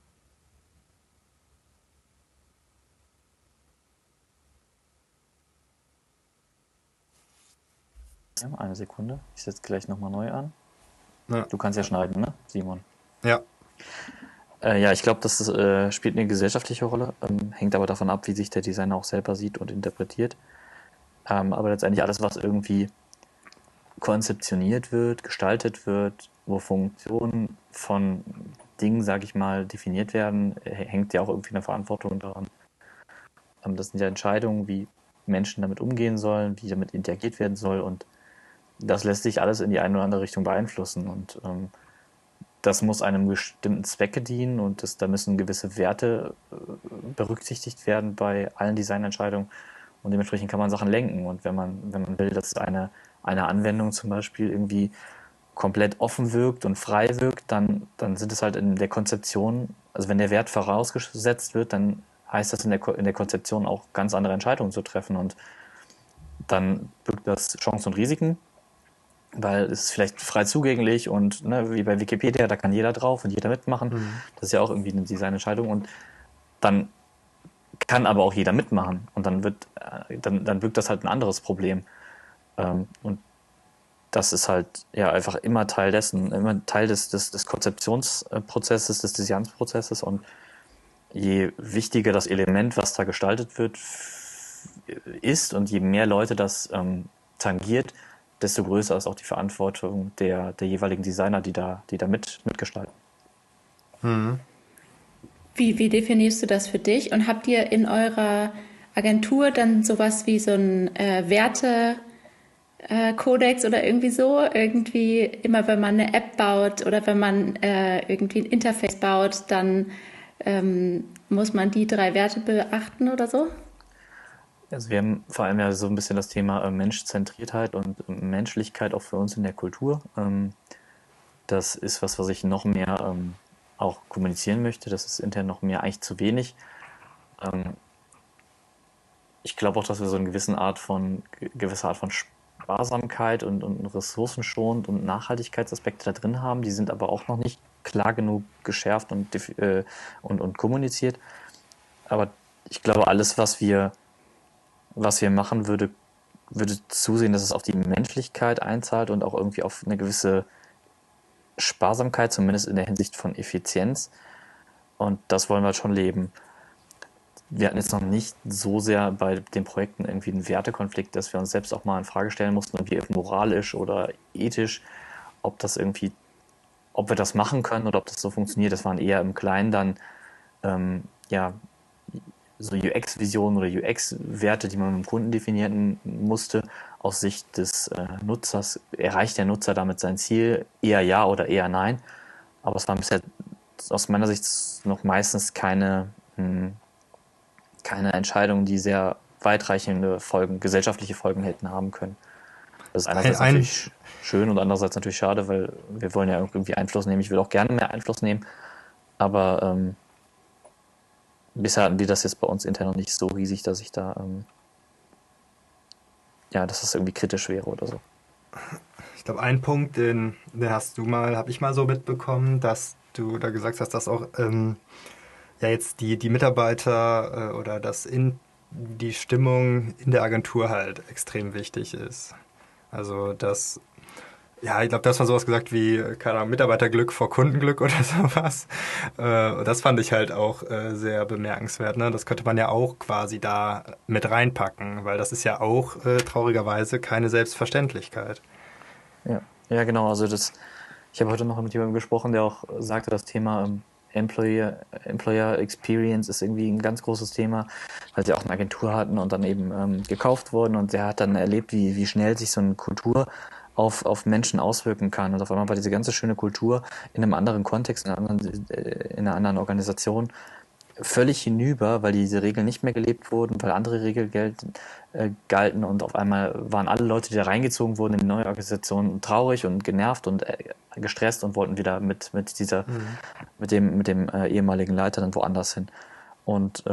Ja, eine Sekunde. Ich setze gleich nochmal neu an. Ja. Du kannst ja schneiden, ne, Simon? Ja. Ja, ich glaube, das spielt eine gesellschaftliche Rolle, hängt aber davon ab, wie sich der Designer auch selber sieht und interpretiert. Aber letztendlich alles, was irgendwie konzeptioniert wird, gestaltet wird, wo Funktionen von Dingen, sage ich mal, definiert werden, hängt ja auch irgendwie eine Verantwortung daran. Das sind ja Entscheidungen, wie Menschen damit umgehen sollen, wie damit interagiert werden soll, und das lässt sich alles in die eine oder andere Richtung beeinflussen, und das muss einem bestimmten Zwecke dienen, und da müssen gewisse Werte berücksichtigt werden bei allen Designentscheidungen, und dementsprechend kann man Sachen lenken, und wenn man will, dass eine Anwendung zum Beispiel irgendwie komplett offen wirkt und frei wirkt, dann sind es halt in der Konzeption, also wenn der Wert vorausgesetzt wird, dann heißt das in der Konzeption auch ganz andere Entscheidungen zu treffen, und dann birgt das Chancen und Risiken, weil es ist vielleicht frei zugänglich und wie bei Wikipedia, da kann jeder drauf und jeder mitmachen. Das ist ja auch irgendwie eine Designentscheidung, und dann kann aber auch jeder mitmachen, und dann birgt das halt ein anderes Problem. Und das ist halt einfach immer Teil dessen, immer Teil des Konzeptionsprozesses, des Designsprozesses, und je wichtiger das Element, was da gestaltet wird, ist, und je mehr Leute das tangiert, desto größer ist auch die Verantwortung der jeweiligen Designer, die da mitgestalten. Wie definierst du das für dich? Und habt ihr in eurer Agentur dann sowas wie so ein Werte-Kodex oder irgendwie so? Irgendwie immer, wenn man eine App baut oder wenn man irgendwie ein Interface baut, dann muss man die 3 Werte beachten oder so? Also wir haben vor allem ja so ein bisschen das Thema Menschzentriertheit und Menschlichkeit auch für uns in der Kultur. Das ist was ich noch mehr auch kommunizieren möchte. Das ist intern noch mehr eigentlich zu wenig. Ähm, Ich glaube auch, dass wir so eine gewisse Art von Sparsamkeit und ressourcenschonend und Nachhaltigkeitsaspekte da drin haben. Die sind aber auch noch nicht klar genug geschärft und kommuniziert. Aber ich glaube, alles, was wir machen, würde zusehen, dass es auf die Menschlichkeit einzahlt und auch irgendwie auf eine gewisse Sparsamkeit, zumindest in der Hinsicht von Effizienz. Und das wollen wir halt schon leben. Wir hatten jetzt noch nicht so sehr bei den Projekten irgendwie einen Wertekonflikt, dass wir uns selbst auch mal in Frage stellen mussten, irgendwie moralisch oder ethisch, ob wir das machen können oder ob das so funktioniert. Das waren eher im Kleinen dann ja so UX-Visionen oder UX-Werte, die man mit dem Kunden definieren musste, aus Sicht des Nutzers. Erreicht der Nutzer damit sein Ziel? Eher ja oder eher nein. Aber es waren bisher aus meiner Sicht noch meistens keine Entscheidungen, die sehr weitreichende Folgen, gesellschaftliche Folgen hätten haben können. Das ist einerseits natürlich schön und andererseits natürlich schade, weil wir wollen ja irgendwie Einfluss nehmen. Ich will auch gerne mehr Einfluss nehmen, aber bisher hatten wir das jetzt bei uns intern noch nicht so riesig, dass ich da, dass das irgendwie kritisch wäre oder so. Ich glaube, ein Punkt, den habe ich mal so mitbekommen, dass du da gesagt hast, dass auch jetzt die Mitarbeiter oder die Stimmung in der Agentur halt extrem wichtig ist. Also ich glaube, das war sowas gesagt wie, keine Ahnung, Mitarbeiterglück vor Kundenglück oder sowas. Und das fand ich halt auch sehr bemerkenswert. Ne? Das könnte man ja auch quasi da mit reinpacken, weil das ist ja auch traurigerweise keine Selbstverständlichkeit. Ja, genau. Also ich habe heute noch mit jemandem gesprochen, der auch sagte, das Thema Employer Experience ist irgendwie ein ganz großes Thema, weil sie auch eine Agentur hatten und dann eben gekauft wurden, und der hat dann erlebt, wie schnell sich so eine Kultur auf Menschen auswirken kann, und auf einmal war diese ganze schöne Kultur in einem anderen Kontext, in einer anderen Organisation völlig hinüber, weil diese Regeln nicht mehr gelebt wurden, weil andere Regeln galten, und auf einmal waren alle Leute, die da reingezogen wurden in die neue Organisation, traurig und genervt und gestresst und wollten wieder mit dem ehemaligen Leiter dann woanders hin. Und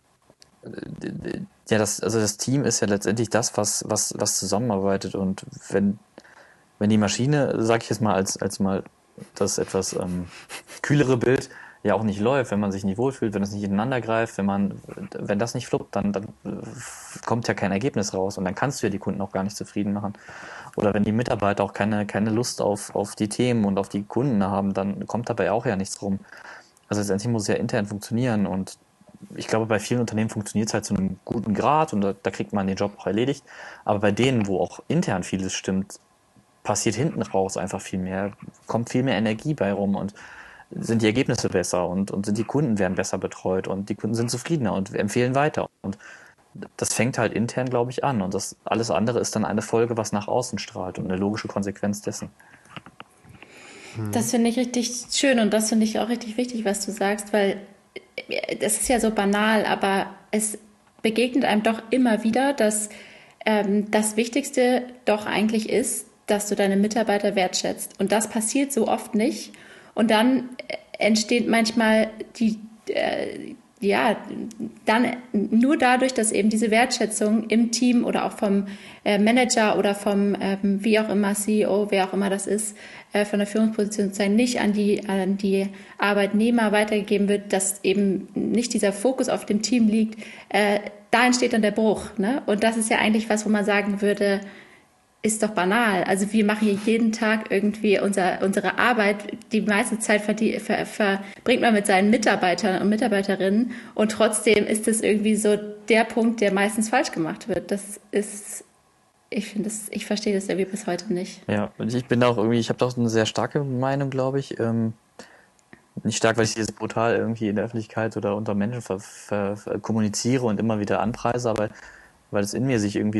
das Team ist ja letztendlich das, was zusammenarbeitet, und wenn die Maschine, sag ich jetzt mal als mal das etwas kühlere Bild, ja auch nicht läuft, wenn man sich nicht wohlfühlt, wenn es nicht ineinander greift, wenn das nicht fluppt, dann kommt ja kein Ergebnis raus, und dann kannst du ja die Kunden auch gar nicht zufrieden machen. Oder wenn die Mitarbeiter auch keine Lust auf die Themen und auf die Kunden haben, dann kommt dabei auch ja nichts rum. Also letztendlich muss es ja intern funktionieren, und ich glaube, bei vielen Unternehmen funktioniert es halt zu einem guten Grad, und da kriegt man den Job auch erledigt. Aber bei denen, wo auch intern vieles stimmt, passiert hinten raus einfach viel mehr, kommt viel mehr Energie bei rum, und sind die Ergebnisse besser, und sind die Kunden werden besser betreut, und die Kunden sind zufriedener und empfehlen weiter. Und das fängt halt intern, glaube ich, an. Und das alles andere ist dann eine Folge, was nach außen strahlt, und eine logische Konsequenz dessen. Das finde ich richtig schön, und das finde ich auch richtig wichtig, was du sagst, weil das ist ja so banal, aber es begegnet einem doch immer wieder, dass das Wichtigste doch eigentlich ist, dass du deine Mitarbeiter wertschätzt. Und das passiert so oft nicht. Und dann entsteht manchmal dann nur dadurch, dass eben diese Wertschätzung im Team oder auch vom Manager oder vom wie auch immer CEO, wer auch immer das ist, von der Führungsposition sozusagen nicht an die Arbeitnehmer weitergegeben wird, dass eben nicht dieser Fokus auf dem Team liegt, da entsteht dann der Bruch. Ne? Und das ist ja eigentlich was, wo man sagen würde, ist doch banal. Also wir machen hier jeden Tag irgendwie unsere Arbeit. Die meiste Zeit verbringt man mit seinen Mitarbeitern und Mitarbeiterinnen, und trotzdem ist das irgendwie so der Punkt, der meistens falsch gemacht wird. Ich verstehe das irgendwie bis heute nicht. Ja, und ich bin da auch irgendwie, ich habe doch eine sehr starke Meinung, glaube ich. Nicht stark, weil ich das brutal irgendwie in der Öffentlichkeit oder unter Menschen kommuniziere und immer wieder anpreise, aber weil es in mir sich irgendwie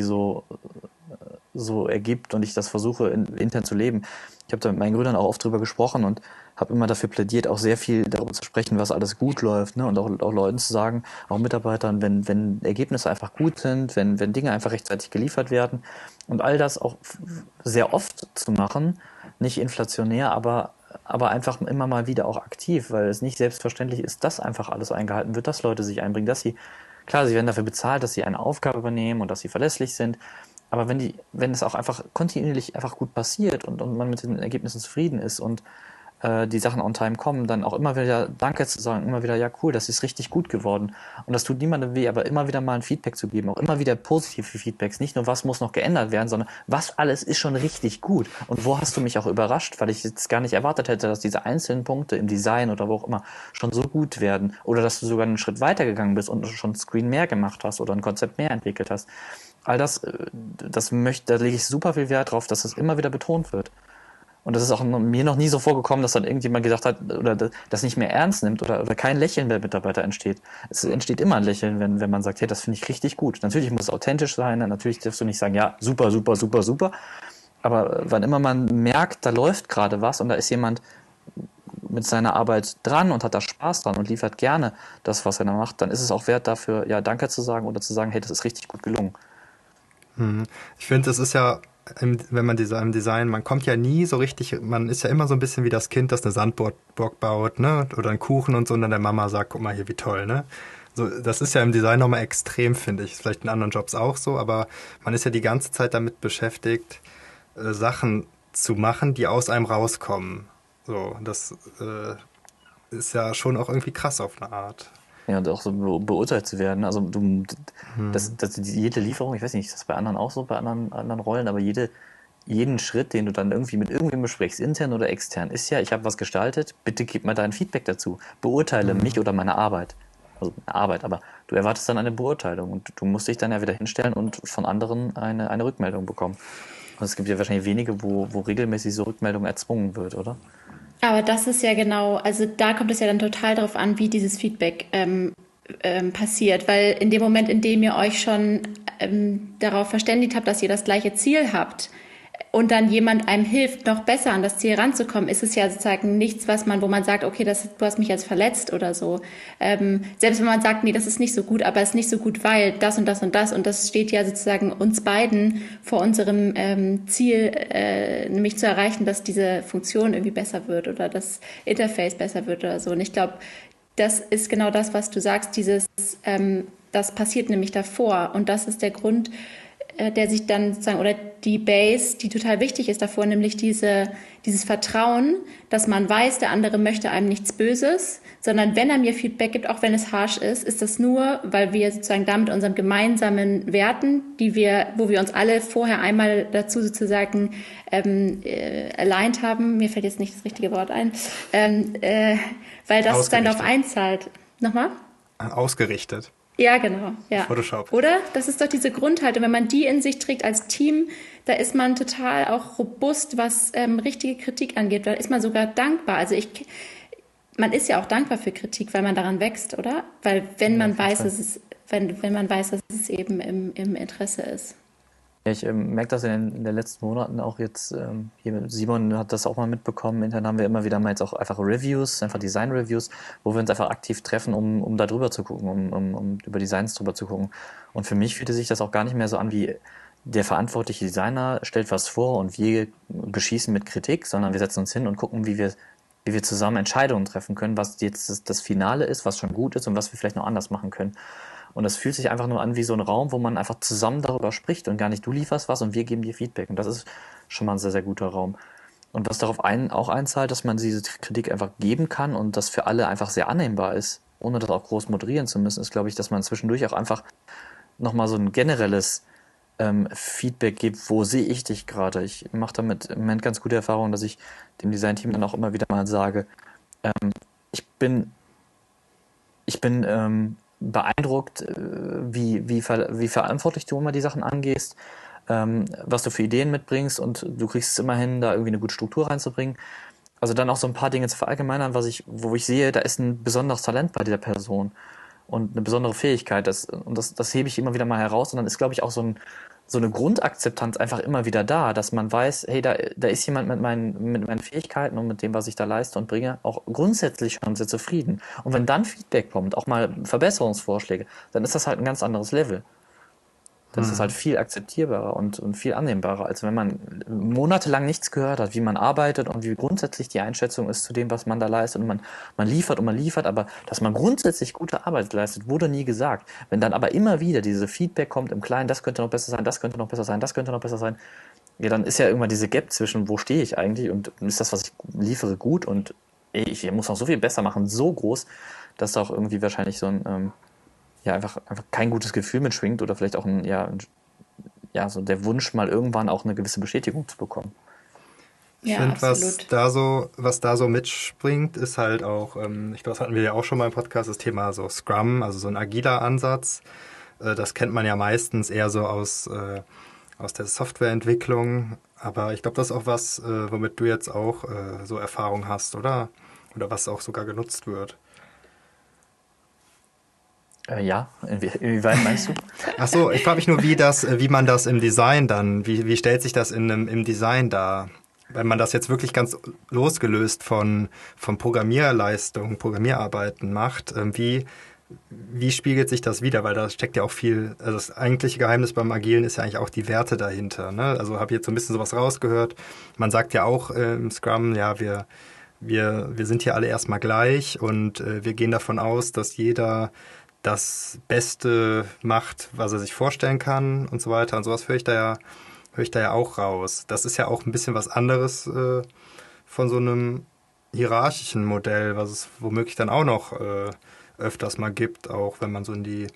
so ergibt und ich das versuche intern zu leben. Ich habe da mit meinen Gründern auch oft drüber gesprochen und habe immer dafür plädiert, auch sehr viel darüber zu sprechen, was alles gut läuft, ne? Und auch Leuten zu sagen, auch Mitarbeitern, wenn Ergebnisse einfach gut sind, wenn Dinge einfach rechtzeitig geliefert werden und all das auch sehr oft zu machen, nicht inflationär, aber einfach immer mal wieder auch aktiv, weil es nicht selbstverständlich ist, dass einfach alles eingehalten wird, dass Leute sich einbringen, dass sie, klar, sie werden dafür bezahlt, dass sie eine Aufgabe übernehmen und dass sie verlässlich sind, aber wenn es auch einfach kontinuierlich einfach gut passiert und man mit den Ergebnissen zufrieden ist und die Sachen on time kommen, dann auch immer wieder Danke zu sagen, immer wieder, ja cool, das ist richtig gut geworden. Und das tut niemandem weh, aber immer wieder mal ein Feedback zu geben, auch immer wieder positive Feedbacks, nicht nur was muss noch geändert werden, sondern was alles ist schon richtig gut. Und wo hast du mich auch überrascht, weil ich jetzt gar nicht erwartet hätte, dass diese einzelnen Punkte im Design oder wo auch immer schon so gut werden oder dass du sogar einen Schritt weiter gegangen bist und schon ein Screen mehr gemacht hast oder ein Konzept mehr entwickelt hast. All das, da lege ich super viel Wert drauf, dass das immer wieder betont wird. Und das ist auch mir noch nie so vorgekommen, dass dann irgendjemand gesagt hat oder das nicht mehr ernst nimmt oder kein Lächeln der Mitarbeiter entsteht. Es entsteht immer ein Lächeln, wenn man sagt, hey, das finde ich richtig gut. Natürlich muss es authentisch sein, natürlich darfst du nicht sagen, ja, super, super, super, super. Aber wann immer man merkt, da läuft gerade was und da ist jemand mit seiner Arbeit dran und hat da Spaß dran und liefert gerne das, was er da macht, dann ist es auch wert dafür, ja, Danke zu sagen oder zu sagen, hey, das ist richtig gut gelungen. Ich finde, das ist ja, wenn man im Design, man kommt ja nie so richtig, man ist ja immer so ein bisschen wie das Kind, das eine Sandburg baut, ne? Oder einen Kuchen und so und dann der Mama sagt, guck mal hier, wie toll, ne? So, das ist ja im Design nochmal extrem, finde ich. Ist vielleicht in anderen Jobs auch so, aber man ist ja die ganze Zeit damit beschäftigt, Sachen zu machen, die aus einem rauskommen. So, das ist ja schon auch irgendwie krass auf eine Art. Ja, und auch so beurteilt zu werden. Also jede Lieferung, ich weiß nicht, ist das bei anderen auch so, bei anderen Rollen, aber jeden Schritt, den du dann irgendwie mit irgendwem besprichst, intern oder extern, ist ja, ich habe was gestaltet, bitte gib mir dein Feedback dazu. Beurteile mich oder meine Arbeit. Also eine Arbeit, aber du erwartest dann eine Beurteilung und du musst dich dann ja wieder hinstellen und von anderen eine Rückmeldung bekommen. Und es gibt ja wahrscheinlich wenige, wo regelmäßig so Rückmeldung erzwungen wird, oder? Aber das ist ja genau, also da kommt es ja dann total darauf an, wie dieses Feedback passiert, weil in dem Moment, in dem ihr euch schon darauf verständigt habt, dass ihr das gleiche Ziel habt und dann jemand einem hilft, noch besser an das Ziel ranzukommen, ist es ja sozusagen nichts, wo man sagt, okay, du hast mich jetzt verletzt oder so. Selbst wenn man sagt, nee, das ist nicht so gut, aber es ist nicht so gut, weil das und das und das und das steht ja sozusagen uns beiden vor unserem Ziel, nämlich zu erreichen, dass diese Funktion irgendwie besser wird oder das Interface besser wird oder so. Und ich glaube, das ist genau das, was du sagst, das passiert nämlich davor und das ist der Grund, der sich dann sozusagen, oder die Base, die total wichtig ist davor, nämlich dieses Vertrauen, dass man weiß, der andere möchte einem nichts Böses, sondern wenn er mir Feedback gibt, auch wenn es harsh ist das nur, weil wir sozusagen damit unseren gemeinsamen Werten, wo wir uns alle vorher einmal dazu sozusagen aligned haben, mir fällt jetzt nicht das richtige Wort ein, weil das dann darauf einzahlt. Nochmal? Ausgerichtet. Ja, genau. Ja. Photoshop. Oder? Das ist doch diese Grundhaltung. Wenn man die in sich trägt als Team, da ist man total auch robust, was richtige Kritik angeht. Da ist man sogar dankbar. Also man ist ja auch dankbar für Kritik, weil man daran wächst, oder? Weil wenn man weiß, wenn man weiß, dass es eben im Interesse ist. Ja, ich merke das in den letzten Monaten auch jetzt, hier mit Simon hat das auch mal mitbekommen, intern haben wir immer wieder mal jetzt auch einfach Reviews, einfach Design-Reviews, wo wir uns einfach aktiv treffen, um da drüber zu gucken, um über Designs drüber zu gucken. Und für mich fühlte sich das auch gar nicht mehr so an wie der verantwortliche Designer stellt was vor und wir beschießen mit Kritik, sondern wir setzen uns hin und gucken, wie wir zusammen Entscheidungen treffen können, was jetzt das Finale ist, was schon gut ist und was wir vielleicht noch anders machen können. Und das fühlt sich einfach nur an wie so ein Raum, wo man einfach zusammen darüber spricht und gar nicht du lieferst was und wir geben dir Feedback. Und das ist schon mal ein sehr, sehr guter Raum. Und was darauf auch einzahlt, dass man diese Kritik einfach geben kann und das für alle einfach sehr annehmbar ist, ohne das auch groß moderieren zu müssen, ist, glaube ich, dass man zwischendurch auch einfach nochmal so ein generelles Feedback gibt, wo sehe ich dich gerade. Ich mache damit im Moment ganz gute Erfahrungen, dass ich dem Designteam dann auch immer wieder mal sage, ich bin beeindruckt, wie verantwortlich du immer die Sachen angehst, was du für Ideen mitbringst und du kriegst es immer hin, da irgendwie eine gute Struktur reinzubringen. Also dann auch so ein paar Dinge zu verallgemeinern, wo ich sehe, da ist ein besonderes Talent bei dieser Person und eine besondere Fähigkeit. Das hebe ich immer wieder mal heraus. Und dann ist, glaube ich, auch so eine Grundakzeptanz einfach immer wieder da, dass man weiß, hey, da ist jemand mit meinen Fähigkeiten und mit dem, was ich da leiste und bringe, auch grundsätzlich schon sehr zufrieden. Und wenn dann Feedback kommt, auch mal Verbesserungsvorschläge, dann ist das halt ein ganz anderes Level. Das ist halt viel akzeptierbarer und viel annehmbarer, als wenn man monatelang nichts gehört hat, wie man arbeitet und wie grundsätzlich die Einschätzung ist zu dem, was man da leistet. Und man liefert, aber dass man grundsätzlich gute Arbeit leistet, wurde nie gesagt. Wenn dann aber immer wieder diese Feedback kommt im Kleinen, das könnte noch besser sein, das könnte noch besser sein, das könnte noch besser sein, ja, dann ist ja irgendwann diese Gap zwischen, wo stehe ich eigentlich und ist das, was ich liefere, gut und ich muss noch so viel besser machen, so groß, dass da auch irgendwie wahrscheinlich so ein einfach kein gutes Gefühl mitschwingt oder vielleicht auch so der Wunsch, mal irgendwann auch eine gewisse Bestätigung zu bekommen. Ich finde, was da so mitspringt, ist halt auch, ich glaube, das hatten wir ja auch schon mal im Podcast, das Thema so Scrum, also so ein agiler Ansatz. Das kennt man ja meistens eher so aus der Softwareentwicklung, aber ich glaube, das ist auch was, womit du jetzt auch so Erfahrung hast, oder? Oder was auch sogar genutzt wird. Ja, inwieweit meinst du? Ach so, ich frage mich nur, wie man das im Design dann, wie stellt sich das im Design dar? Wenn man das jetzt wirklich ganz losgelöst von Programmierleistung, Programmierarbeiten macht, wie spiegelt sich das wider? Weil da steckt ja auch viel, also das eigentliche Geheimnis beim Agilen ist ja eigentlich auch die Werte dahinter, ne? Also habe ich jetzt so ein bisschen sowas rausgehört. Man sagt ja auch im Scrum, ja, wir sind hier alle erstmal gleich und wir gehen davon aus, dass jeder das Beste macht, was er sich vorstellen kann und so weiter. Und sowas höre ich da ja auch raus. Das ist ja auch ein bisschen was anderes von so einem hierarchischen Modell, was es womöglich dann auch noch öfters mal gibt, auch wenn man so in die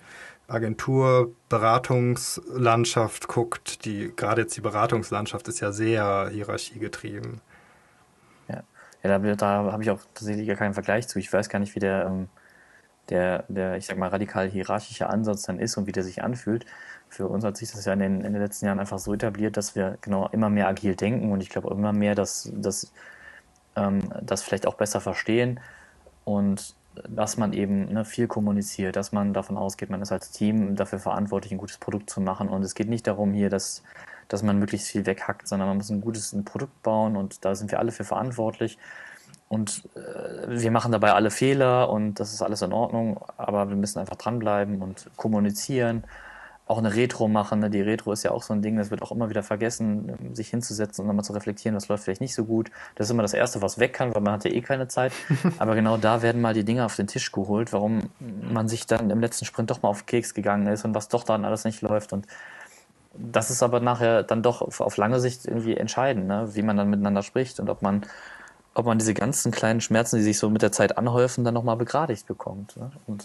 Agentur-Beratungslandschaft guckt. Gerade jetzt die Beratungslandschaft ist ja sehr hierarchiegetrieben. Ja, da habe ich auch tatsächlich gar keinen Vergleich zu. Ich weiß gar nicht, wie der ich sag mal, radikal hierarchische Ansatz dann ist und wie der sich anfühlt. Für uns hat sich das ja in den letzten Jahren einfach so etabliert, dass wir genau immer mehr agil denken und ich glaube immer mehr, das vielleicht auch besser verstehen und dass man eben viel kommuniziert, dass man davon ausgeht, man ist als Team dafür verantwortlich, ein gutes Produkt zu machen und es geht nicht darum hier, dass man möglichst viel weghackt, sondern man muss ein Produkt bauen und da sind wir alle für verantwortlich. Und wir machen dabei alle Fehler und das ist alles in Ordnung, aber wir müssen einfach dranbleiben und kommunizieren, auch eine Retro machen. Ne? Die Retro ist ja auch so ein Ding, das wird auch immer wieder vergessen, sich hinzusetzen und nochmal zu reflektieren, was läuft vielleicht nicht so gut. Das ist immer das Erste, was weg kann, weil man hat ja eh keine Zeit. Aber genau da werden mal die Dinge auf den Tisch geholt, warum man sich dann im letzten Sprint doch mal auf den Keks gegangen ist und was doch dann alles nicht läuft. Und das ist aber nachher dann doch auf lange Sicht irgendwie entscheidend, ne? Wie man dann miteinander spricht und ob man diese ganzen kleinen Schmerzen, die sich so mit der Zeit anhäufen, dann nochmal begradigt bekommt. Ne? Und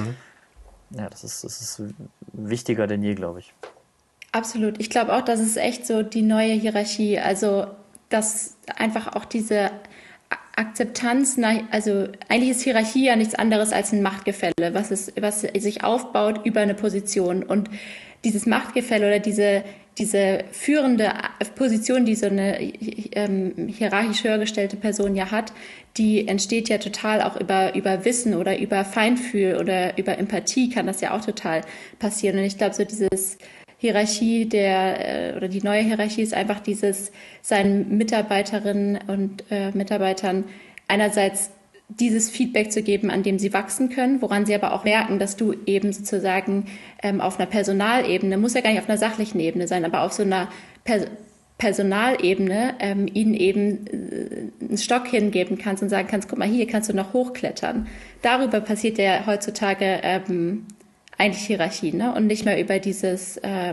ja, das ist wichtiger denn je, glaube ich. Absolut. Ich glaube auch, das ist echt so die neue Hierarchie. Also, dass einfach auch diese Akzeptanz, also eigentlich ist Hierarchie ja nichts anderes als ein Machtgefälle, was sich aufbaut über eine Position. Und dieses Machtgefälle oder diese führende Position, die so eine hierarchisch höher gestellte Person ja hat, die entsteht ja total auch über Wissen oder über Feinfühl oder über Empathie kann das ja auch total passieren. Und ich glaube, so dieses Hierarchie oder die neue Hierarchie ist einfach seinen Mitarbeiterinnen und Mitarbeitern einerseits dieses Feedback zu geben, an dem sie wachsen können, woran sie aber auch merken, dass du eben sozusagen auf einer Personalebene, muss ja gar nicht auf einer sachlichen Ebene sein, aber auf so einer Personalebene ihnen eben einen Stock hingeben kannst und sagen kannst, guck mal, hier kannst du noch hochklettern. Darüber passiert ja heutzutage eigentlich Hierarchie, ne? Und nicht mehr über dieses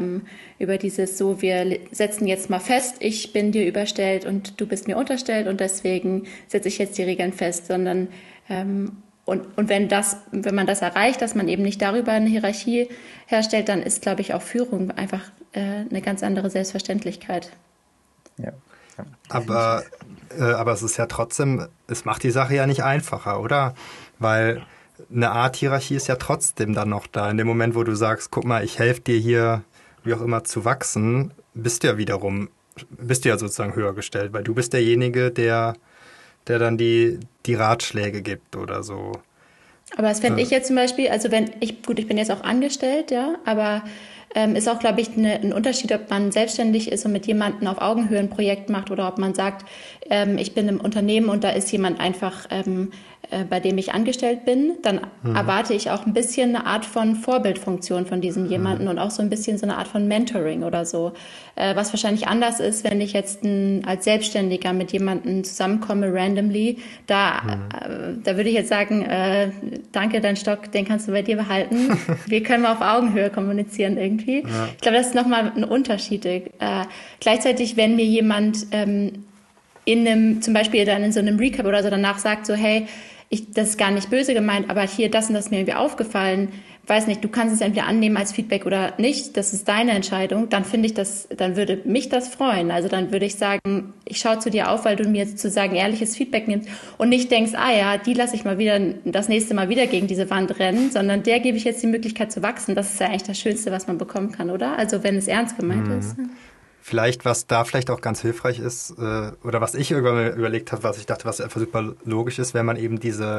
so, wir setzen jetzt mal fest, ich bin dir überstellt und du bist mir unterstellt und deswegen setze ich jetzt die Regeln fest, sondern und wenn man das erreicht, dass man eben nicht darüber eine Hierarchie herstellt, dann ist, glaube ich, auch Führung einfach eine ganz andere Selbstverständlichkeit. Ja. Aber es ist ja trotzdem, es macht die Sache ja nicht einfacher, oder? Weil eine Art Hierarchie ist ja trotzdem dann noch da. In dem Moment, wo du sagst, guck mal, ich helfe dir hier, wie auch immer, zu wachsen, bist du ja sozusagen höher gestellt, weil du bist derjenige, der der dann die Ratschläge gibt oder so. Aber das fände ich jetzt zum Beispiel, also ich bin jetzt auch angestellt, ja, aber ist auch, glaube ich, ein Unterschied, ob man selbstständig ist und mit jemandem auf Augenhöhe ein Projekt macht oder ob man sagt, ich bin im Unternehmen und da ist jemand einfach, bei dem ich angestellt bin, dann erwarte ich auch ein bisschen eine Art von Vorbildfunktion von diesem jemanden und auch so ein bisschen so eine Art von Mentoring oder so. Was wahrscheinlich anders ist, wenn ich jetzt als Selbstständiger mit jemandem zusammenkomme, randomly, da würde ich jetzt sagen, danke, dein Stock, den kannst du bei dir behalten. Wir können mal auf Augenhöhe kommunizieren irgendwie. Ja. Ich glaube, das ist nochmal ein Unterschied. Gleichzeitig, wenn mir jemand zum Beispiel dann in so einem Recap oder so danach sagt, so, hey, das ist gar nicht böse gemeint, aber hier das und das ist mir irgendwie aufgefallen, weiß nicht, du kannst es entweder annehmen als Feedback oder nicht, das ist deine Entscheidung, dann dann würde mich das freuen. Also dann würde ich sagen, ich schaue zu dir auf, weil du mir sozusagen ehrliches Feedback nimmst und nicht denkst, die lasse ich mal wieder das nächste Mal wieder gegen diese Wand rennen, sondern der gebe ich jetzt die Möglichkeit zu wachsen. Das ist ja eigentlich das Schönste, was man bekommen kann, oder? Also wenn es ernst gemeint ist. Vielleicht, was da vielleicht auch ganz hilfreich ist, oder was ich irgendwann überlegt habe, was ich dachte, was einfach super logisch ist, wenn man eben diese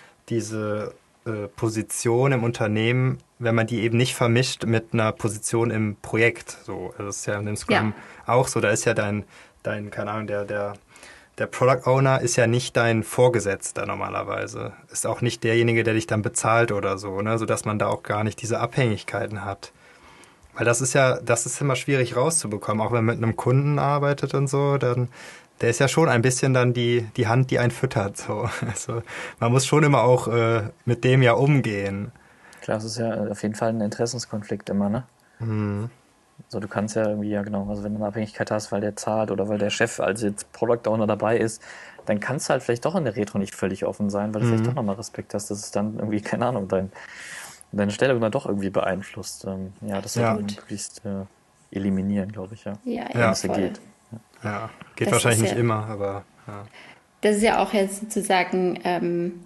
Position im Unternehmen, wenn man die eben nicht vermischt mit einer Position im Projekt. So, das ist ja in dem Scrum auch so. Da ist ja dein keine Ahnung, der Product Owner ist ja nicht dein Vorgesetzter normalerweise. Ist auch nicht derjenige, der dich dann bezahlt oder so, ne? Sodass man da auch gar nicht diese Abhängigkeiten hat. Weil das ist immer schwierig rauszubekommen, auch wenn man mit einem Kunden arbeitet und so, dann, der ist ja schon ein bisschen dann die Hand, die einen füttert, so. Also, man muss schon immer auch mit dem ja umgehen. Klar, das ist ja auf jeden Fall ein Interessenskonflikt immer, ne? So, du kannst ja irgendwie, ja genau, also wenn du eine Abhängigkeit hast, weil der zahlt oder weil der Chef als jetzt Product Owner dabei ist, dann kannst du halt vielleicht doch in der Retro nicht völlig offen sein, weil du vielleicht doch nochmal Respekt hast, dass es dann irgendwie, keine Ahnung, deine Stellung dann doch irgendwie beeinflusst. Das sollte man möglichst eliminieren, glaube ich, wenn es geht. Ja, geht das wahrscheinlich nicht immer, aber ja. Das ist ja auch jetzt sozusagen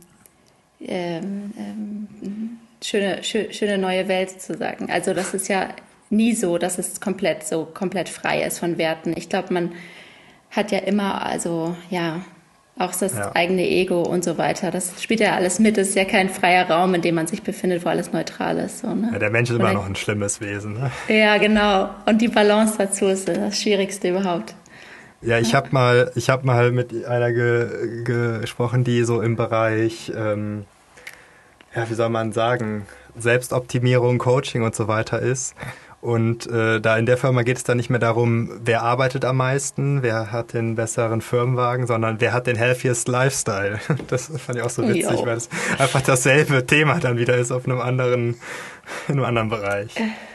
schöne neue Welt sozusagen. Also das ist ja nie so, dass es komplett frei ist von Werten. Ich glaube, man hat ja immer, auch das eigene Ego und so weiter. Das spielt ja alles mit. Es ist ja kein freier Raum, in dem man sich befindet, wo alles neutral ist. So, ne? Ja, der Mensch ist immer noch ein schlimmes Wesen. Ne? Ja, genau. Und die Balance dazu ist das Schwierigste überhaupt. Ja, ich habe mal mit einer gesprochen, die so im Bereich, wie soll man sagen, Selbstoptimierung, Coaching und so weiter ist. Und da in der Firma geht es dann nicht mehr darum, wer arbeitet am meisten, wer hat den besseren Firmenwagen, sondern wer hat den healthiest Lifestyle. Das fand ich auch so witzig, weil es einfach dasselbe Thema dann wieder ist auf in einem anderen Bereich.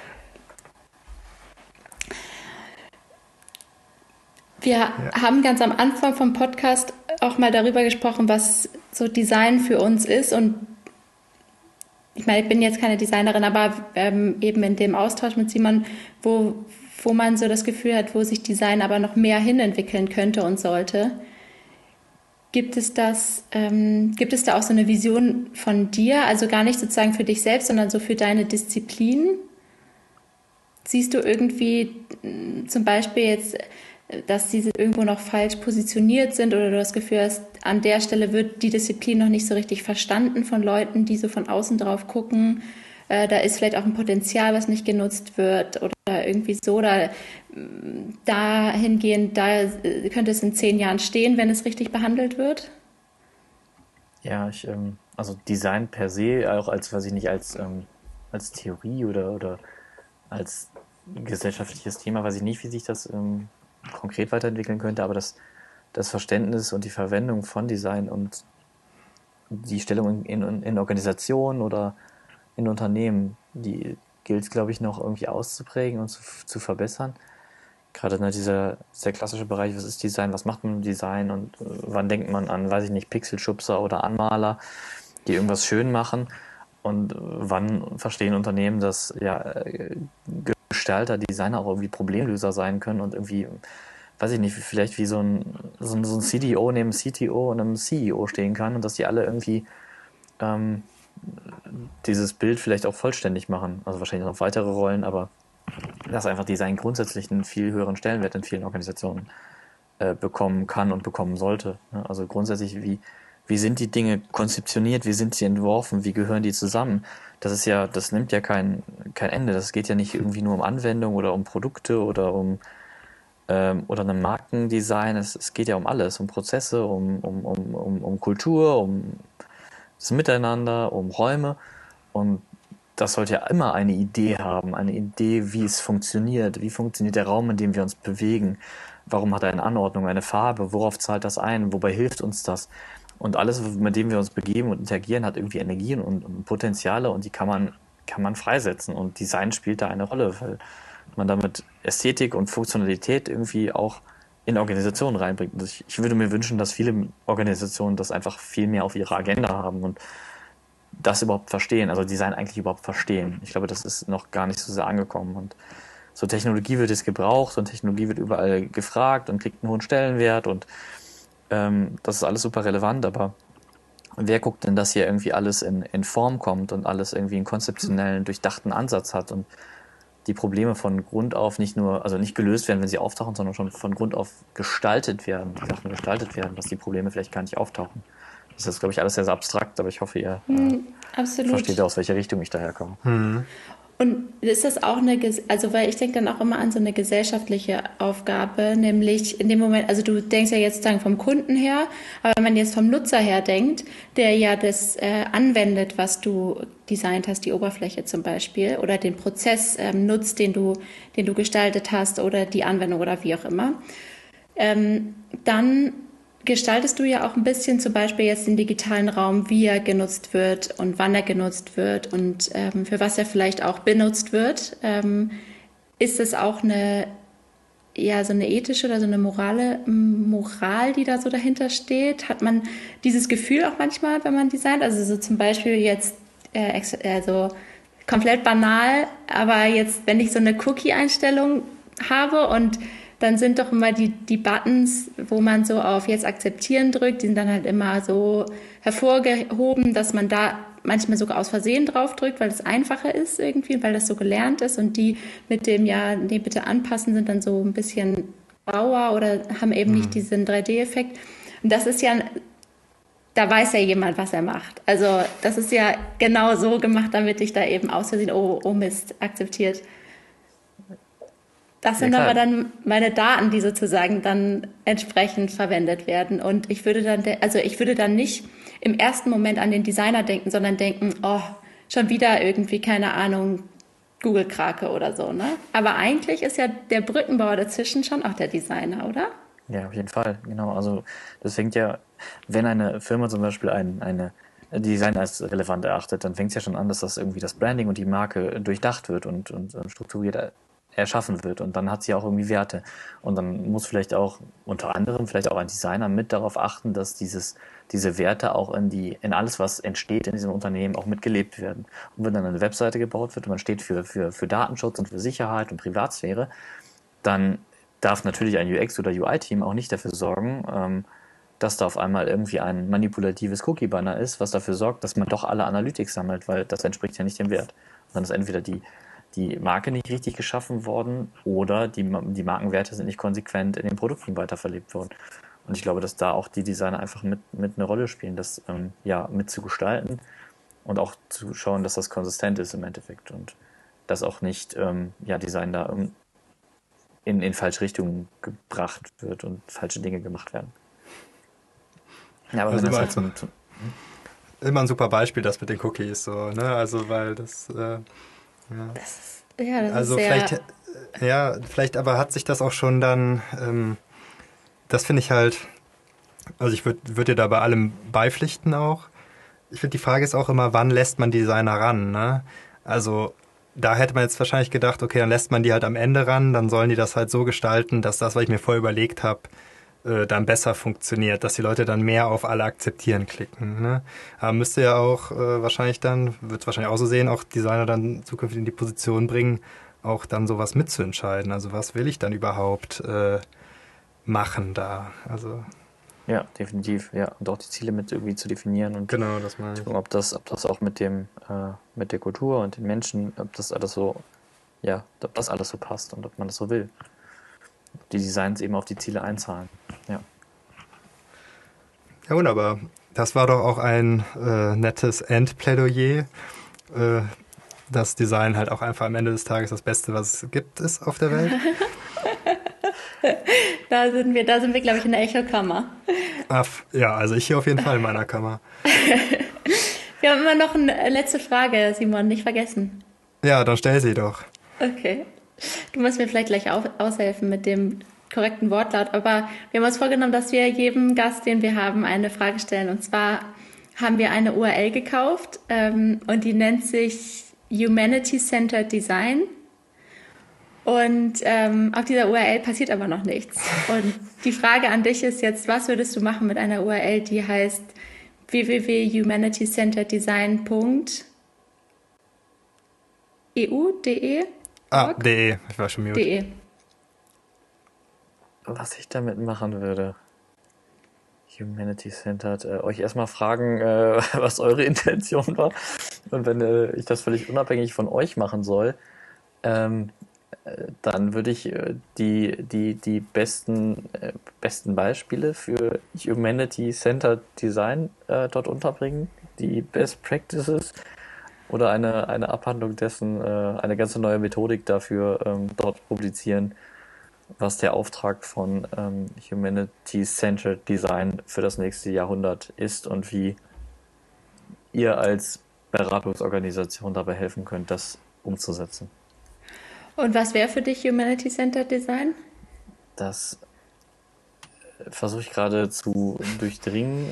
Wir haben ganz am Anfang vom Podcast auch mal darüber gesprochen, was so Design für uns ist. Und ich meine, ich bin jetzt keine Designerin, aber eben in dem Austausch mit Simon, wo man so das Gefühl hat, wo sich Design aber noch mehr hinentwickeln könnte und sollte. Gibt es da auch so eine Vision von dir, also gar nicht sozusagen für dich selbst, sondern so für deine Disziplin? Siehst du irgendwie zum Beispiel jetzt, dass diese irgendwo noch falsch positioniert sind oder du das Gefühl hast, an der Stelle wird die Disziplin noch nicht so richtig verstanden von Leuten, die so von außen drauf gucken. Da ist vielleicht auch ein Potenzial, was nicht genutzt wird oder irgendwie so. Oder dahingehend, da könnte es in 10 Jahren stehen, wenn es richtig behandelt wird? Ja, also Design per se, auch als Theorie oder als gesellschaftliches Thema, weiß ich nicht, wie sich das konkret weiterentwickeln könnte, aber das Verständnis und die Verwendung von Design und die Stellung in Organisationen oder in Unternehmen, die gilt es, glaube ich, noch irgendwie auszuprägen und zu verbessern. Gerade dieser sehr klassische Bereich, was ist Design, was macht man mit Design und wann denkt man an, weiß ich nicht, Pixelschubser oder Anmaler, die irgendwas schön machen und wann verstehen Unternehmen, dass Gestalter, Designer auch irgendwie Problemlöser sein können und irgendwie, weiß ich nicht, vielleicht wie so ein CDO neben CTO und einem CEO stehen kann und dass die alle irgendwie dieses Bild vielleicht auch vollständig machen. Also wahrscheinlich noch weitere Rollen, aber dass einfach Design grundsätzlich einen viel höheren Stellenwert in vielen Organisationen bekommen kann und bekommen sollte. Also grundsätzlich, wie sind die Dinge konzeptioniert, wie sind sie entworfen, wie gehören die zusammen? Das nimmt ja kein Ende. Das geht ja nicht irgendwie nur um Anwendung oder um Produkte oder ein Markendesign. Es geht ja um alles, um Prozesse, um Kultur, um das Miteinander, um Räume. Und das sollte ja immer eine Idee haben, eine Idee, wie es funktioniert. Wie funktioniert der Raum, in dem wir uns bewegen? Warum hat er eine Anordnung, eine Farbe? Worauf zahlt das ein? Wobei hilft uns das? Und alles, mit dem wir uns begeben und interagieren, hat irgendwie Energien und Potenziale und die kann man freisetzen. Und Design spielt da eine Rolle, weil man damit Ästhetik und Funktionalität irgendwie auch in Organisationen reinbringt. Und ich würde mir wünschen, dass viele Organisationen das einfach viel mehr auf ihrer Agenda haben und das überhaupt verstehen, also Design eigentlich überhaupt verstehen. Ich glaube, das ist noch gar nicht so sehr angekommen. Und so Technologie wird jetzt gebraucht und Technologie wird überall gefragt und kriegt einen hohen Stellenwert und das ist alles super relevant, aber wer guckt denn, dass hier irgendwie alles in Form kommt und alles irgendwie einen konzeptionellen, durchdachten Ansatz hat und die Probleme von Grund auf nicht nur, also nicht gelöst werden, wenn sie auftauchen, sondern schon von Grund auf gestaltet werden, die Sachen gestaltet werden, dass die Probleme vielleicht gar nicht auftauchen. Das ist, glaube ich, alles sehr, sehr abstrakt, aber ich hoffe, ihr Absolut. versteht, aus welcher Richtung ich daherkomme. Und ist das auch also weil ich denke dann auch immer an so eine gesellschaftliche Aufgabe, nämlich in dem Moment, also du denkst ja jetzt sagen vom Kunden her, aber wenn man jetzt vom Nutzer her denkt, der ja das anwendet, was du designt hast, die Oberfläche zum Beispiel, oder den Prozess nutzt, den du gestaltet hast, oder die Anwendung oder wie auch immer, dann gestaltest du ja auch ein bisschen zum Beispiel jetzt den digitalen Raum, wie er genutzt wird und wann er genutzt wird und für was er vielleicht auch benutzt wird. Ist es auch so eine ethische oder so eine Moral, die da so dahinter steht? Hat man dieses Gefühl auch manchmal, wenn man designt? Also so zum Beispiel jetzt also komplett banal, aber jetzt, wenn ich so eine Cookie-Einstellung habe und dann sind doch immer die Buttons, wo man so auf jetzt akzeptieren drückt, die sind dann halt immer so hervorgehoben, dass man da manchmal sogar aus Versehen drauf drückt, weil es einfacher ist irgendwie, weil das so gelernt ist und die mit dem nee, bitte anpassen sind dann so ein bisschen grauer oder haben eben nicht diesen 3D-Effekt. Und das ist ja, da weiß ja jemand, was er macht. Also das ist ja genau so gemacht, damit ich da eben aus Versehen, oh Mist, akzeptiert. Das sind aber dann meine Daten, die sozusagen dann entsprechend verwendet werden. Und ich würde dann nicht im ersten Moment an den Designer denken, sondern denken, oh, schon wieder irgendwie, keine Ahnung, Google-Krake oder so, ne? Aber eigentlich ist ja der Brückenbauer dazwischen schon auch der Designer, oder? Ja, auf jeden Fall, genau. Also das fängt ja, wenn eine Firma zum Beispiel eine Design als relevant erachtet, dann fängt es ja schon an, dass das irgendwie das Branding und die Marke durchdacht wird und strukturiert erschaffen wird und dann hat sie auch irgendwie Werte und dann muss vielleicht auch unter anderem vielleicht auch ein Designer mit darauf achten, dass diese Werte auch in alles, was entsteht in diesem Unternehmen, auch mitgelebt werden. Und wenn dann eine Webseite gebaut wird und man steht für Datenschutz und für Sicherheit und Privatsphäre, dann darf natürlich ein UX- oder UI-Team auch nicht dafür sorgen, dass da auf einmal irgendwie ein manipulatives Cookie-Banner ist, was dafür sorgt, dass man doch alle Analytics sammelt, weil das entspricht ja nicht dem Wert. Und dann ist entweder die Marke nicht richtig geschaffen worden oder die Markenwerte sind nicht konsequent in den Produkten weiterverlebt worden. Und ich glaube, dass da auch die Designer einfach mit eine Rolle spielen, das mitzugestalten und auch zu schauen, dass das konsistent ist im Endeffekt und dass auch nicht Design da in falsche Richtungen gebracht wird und falsche Dinge gemacht werden. Ja, aber also wenn das halt immer ein super Beispiel, das mit den Cookies, so, ne? Also weil das Das ist vielleicht aber hat sich das auch schon dann, das finde ich halt, also ich würd dir da bei allem beipflichten auch. Ich finde, die Frage ist auch immer, wann lässt man die Designer ran, ne? Also da hätte man jetzt wahrscheinlich gedacht, okay, dann lässt man die halt am Ende ran, dann sollen die das halt so gestalten, dass das, was ich mir vorher überlegt habe, dann besser funktioniert, dass die Leute dann mehr auf alle akzeptieren klicken. Ne? Aber müsste ja auch wahrscheinlich auch so sehen, auch Designer dann zukünftig in die Position bringen, auch dann sowas mitzuentscheiden. Also was will ich dann überhaupt machen da? Also ja, definitiv, ja. Und auch die Ziele mit irgendwie zu definieren und genau, das meine ich. ob das auch mit der Kultur und den Menschen, ob das alles so passt und ob man das so will. die Designs eben auf die Ziele einzahlen. Ja. Ja, wunderbar. Das war doch auch ein nettes Endplädoyer. Das Design halt auch einfach am Ende des Tages das Beste, was es gibt, ist auf der Welt. Da sind wir, glaube ich, in der Echokammer. Ja, also ich hier auf jeden Fall in meiner Kammer. Wir haben immer noch eine letzte Frage, Simon, nicht vergessen. Ja, dann stell sie doch. Okay. Du musst mir vielleicht gleich aushelfen mit dem korrekten Wortlaut, aber wir haben uns vorgenommen, dass wir jedem Gast, den wir haben, eine Frage stellen. Und zwar haben wir eine URL gekauft und die nennt sich Humanity Centered Design. Und auf dieser URL passiert aber noch nichts. Und die Frage an dich ist jetzt, was würdest du machen mit einer URL, die heißt www.humanitycentereddesign.eu.de? De, ich war schon mute. De. Was ich damit machen würde, Humanity Centered, euch erstmal fragen, was eure Intention war. Und wenn ich das völlig unabhängig von euch machen soll, dann würde ich die besten Beispiele für Humanity Centered Design dort unterbringen, die Best Practices oder eine Abhandlung dessen, eine ganze neue Methodik dafür dort publizieren, was der Auftrag von Humanity-Centered Design für das nächste Jahrhundert ist und wie ihr als Beratungsorganisation dabei helfen könnt, das umzusetzen. Und was wäre für dich Humanity-Centered Design? Das versuche ich gerade zu durchdringen.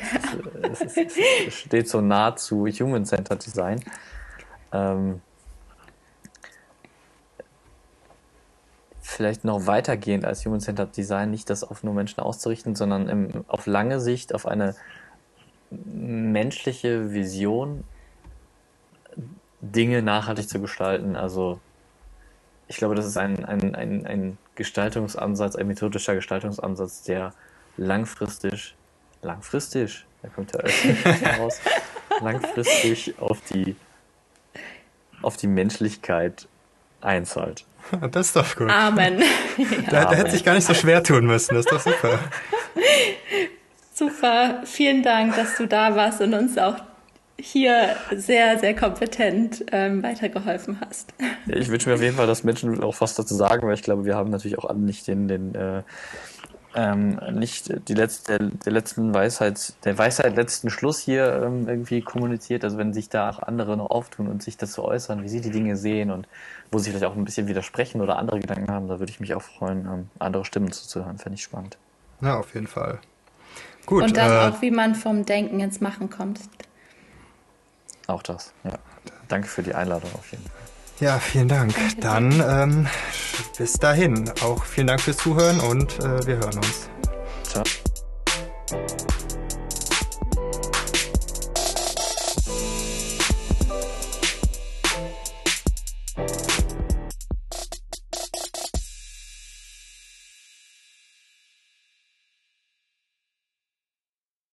Es steht so nah zu Human-Centered Design. Vielleicht noch weitergehend als Human-Centered Design, nicht das auf nur Menschen auszurichten, sondern auf lange Sicht auf eine menschliche Vision, Dinge nachhaltig zu gestalten. Also ich glaube, das ist ein Gestaltungsansatz, ein methodischer Gestaltungsansatz, der langfristig, da kommt der heraus, langfristig auf die Menschlichkeit einzahlt. Das ist doch gut. Amen. Der hätte sich gar nicht so schwer tun müssen, das ist doch super. Super, vielen Dank, dass du da warst und uns auch hier sehr, sehr kompetent weitergeholfen hast. Ja, ich wünsche mir auf jeden Fall, dass Menschen auch was dazu sagen, weil ich glaube, wir haben natürlich auch alle nicht der Weisheit letzten Schluss hier irgendwie kommuniziert. Also wenn sich da auch andere noch auftun und sich dazu äußern, wie sie die Dinge sehen und wo sie vielleicht auch ein bisschen widersprechen oder andere Gedanken haben, da würde ich mich auch freuen, andere Stimmen zuzuhören. Fände ich spannend. Ja, auf jeden Fall. Gut. Und dann auch, wie man vom Denken ins Machen kommt. Auch das, ja. Danke für die Einladung auf jeden Fall. Ja, vielen Dank. Dann bis dahin. Auch vielen Dank fürs Zuhören und wir hören uns.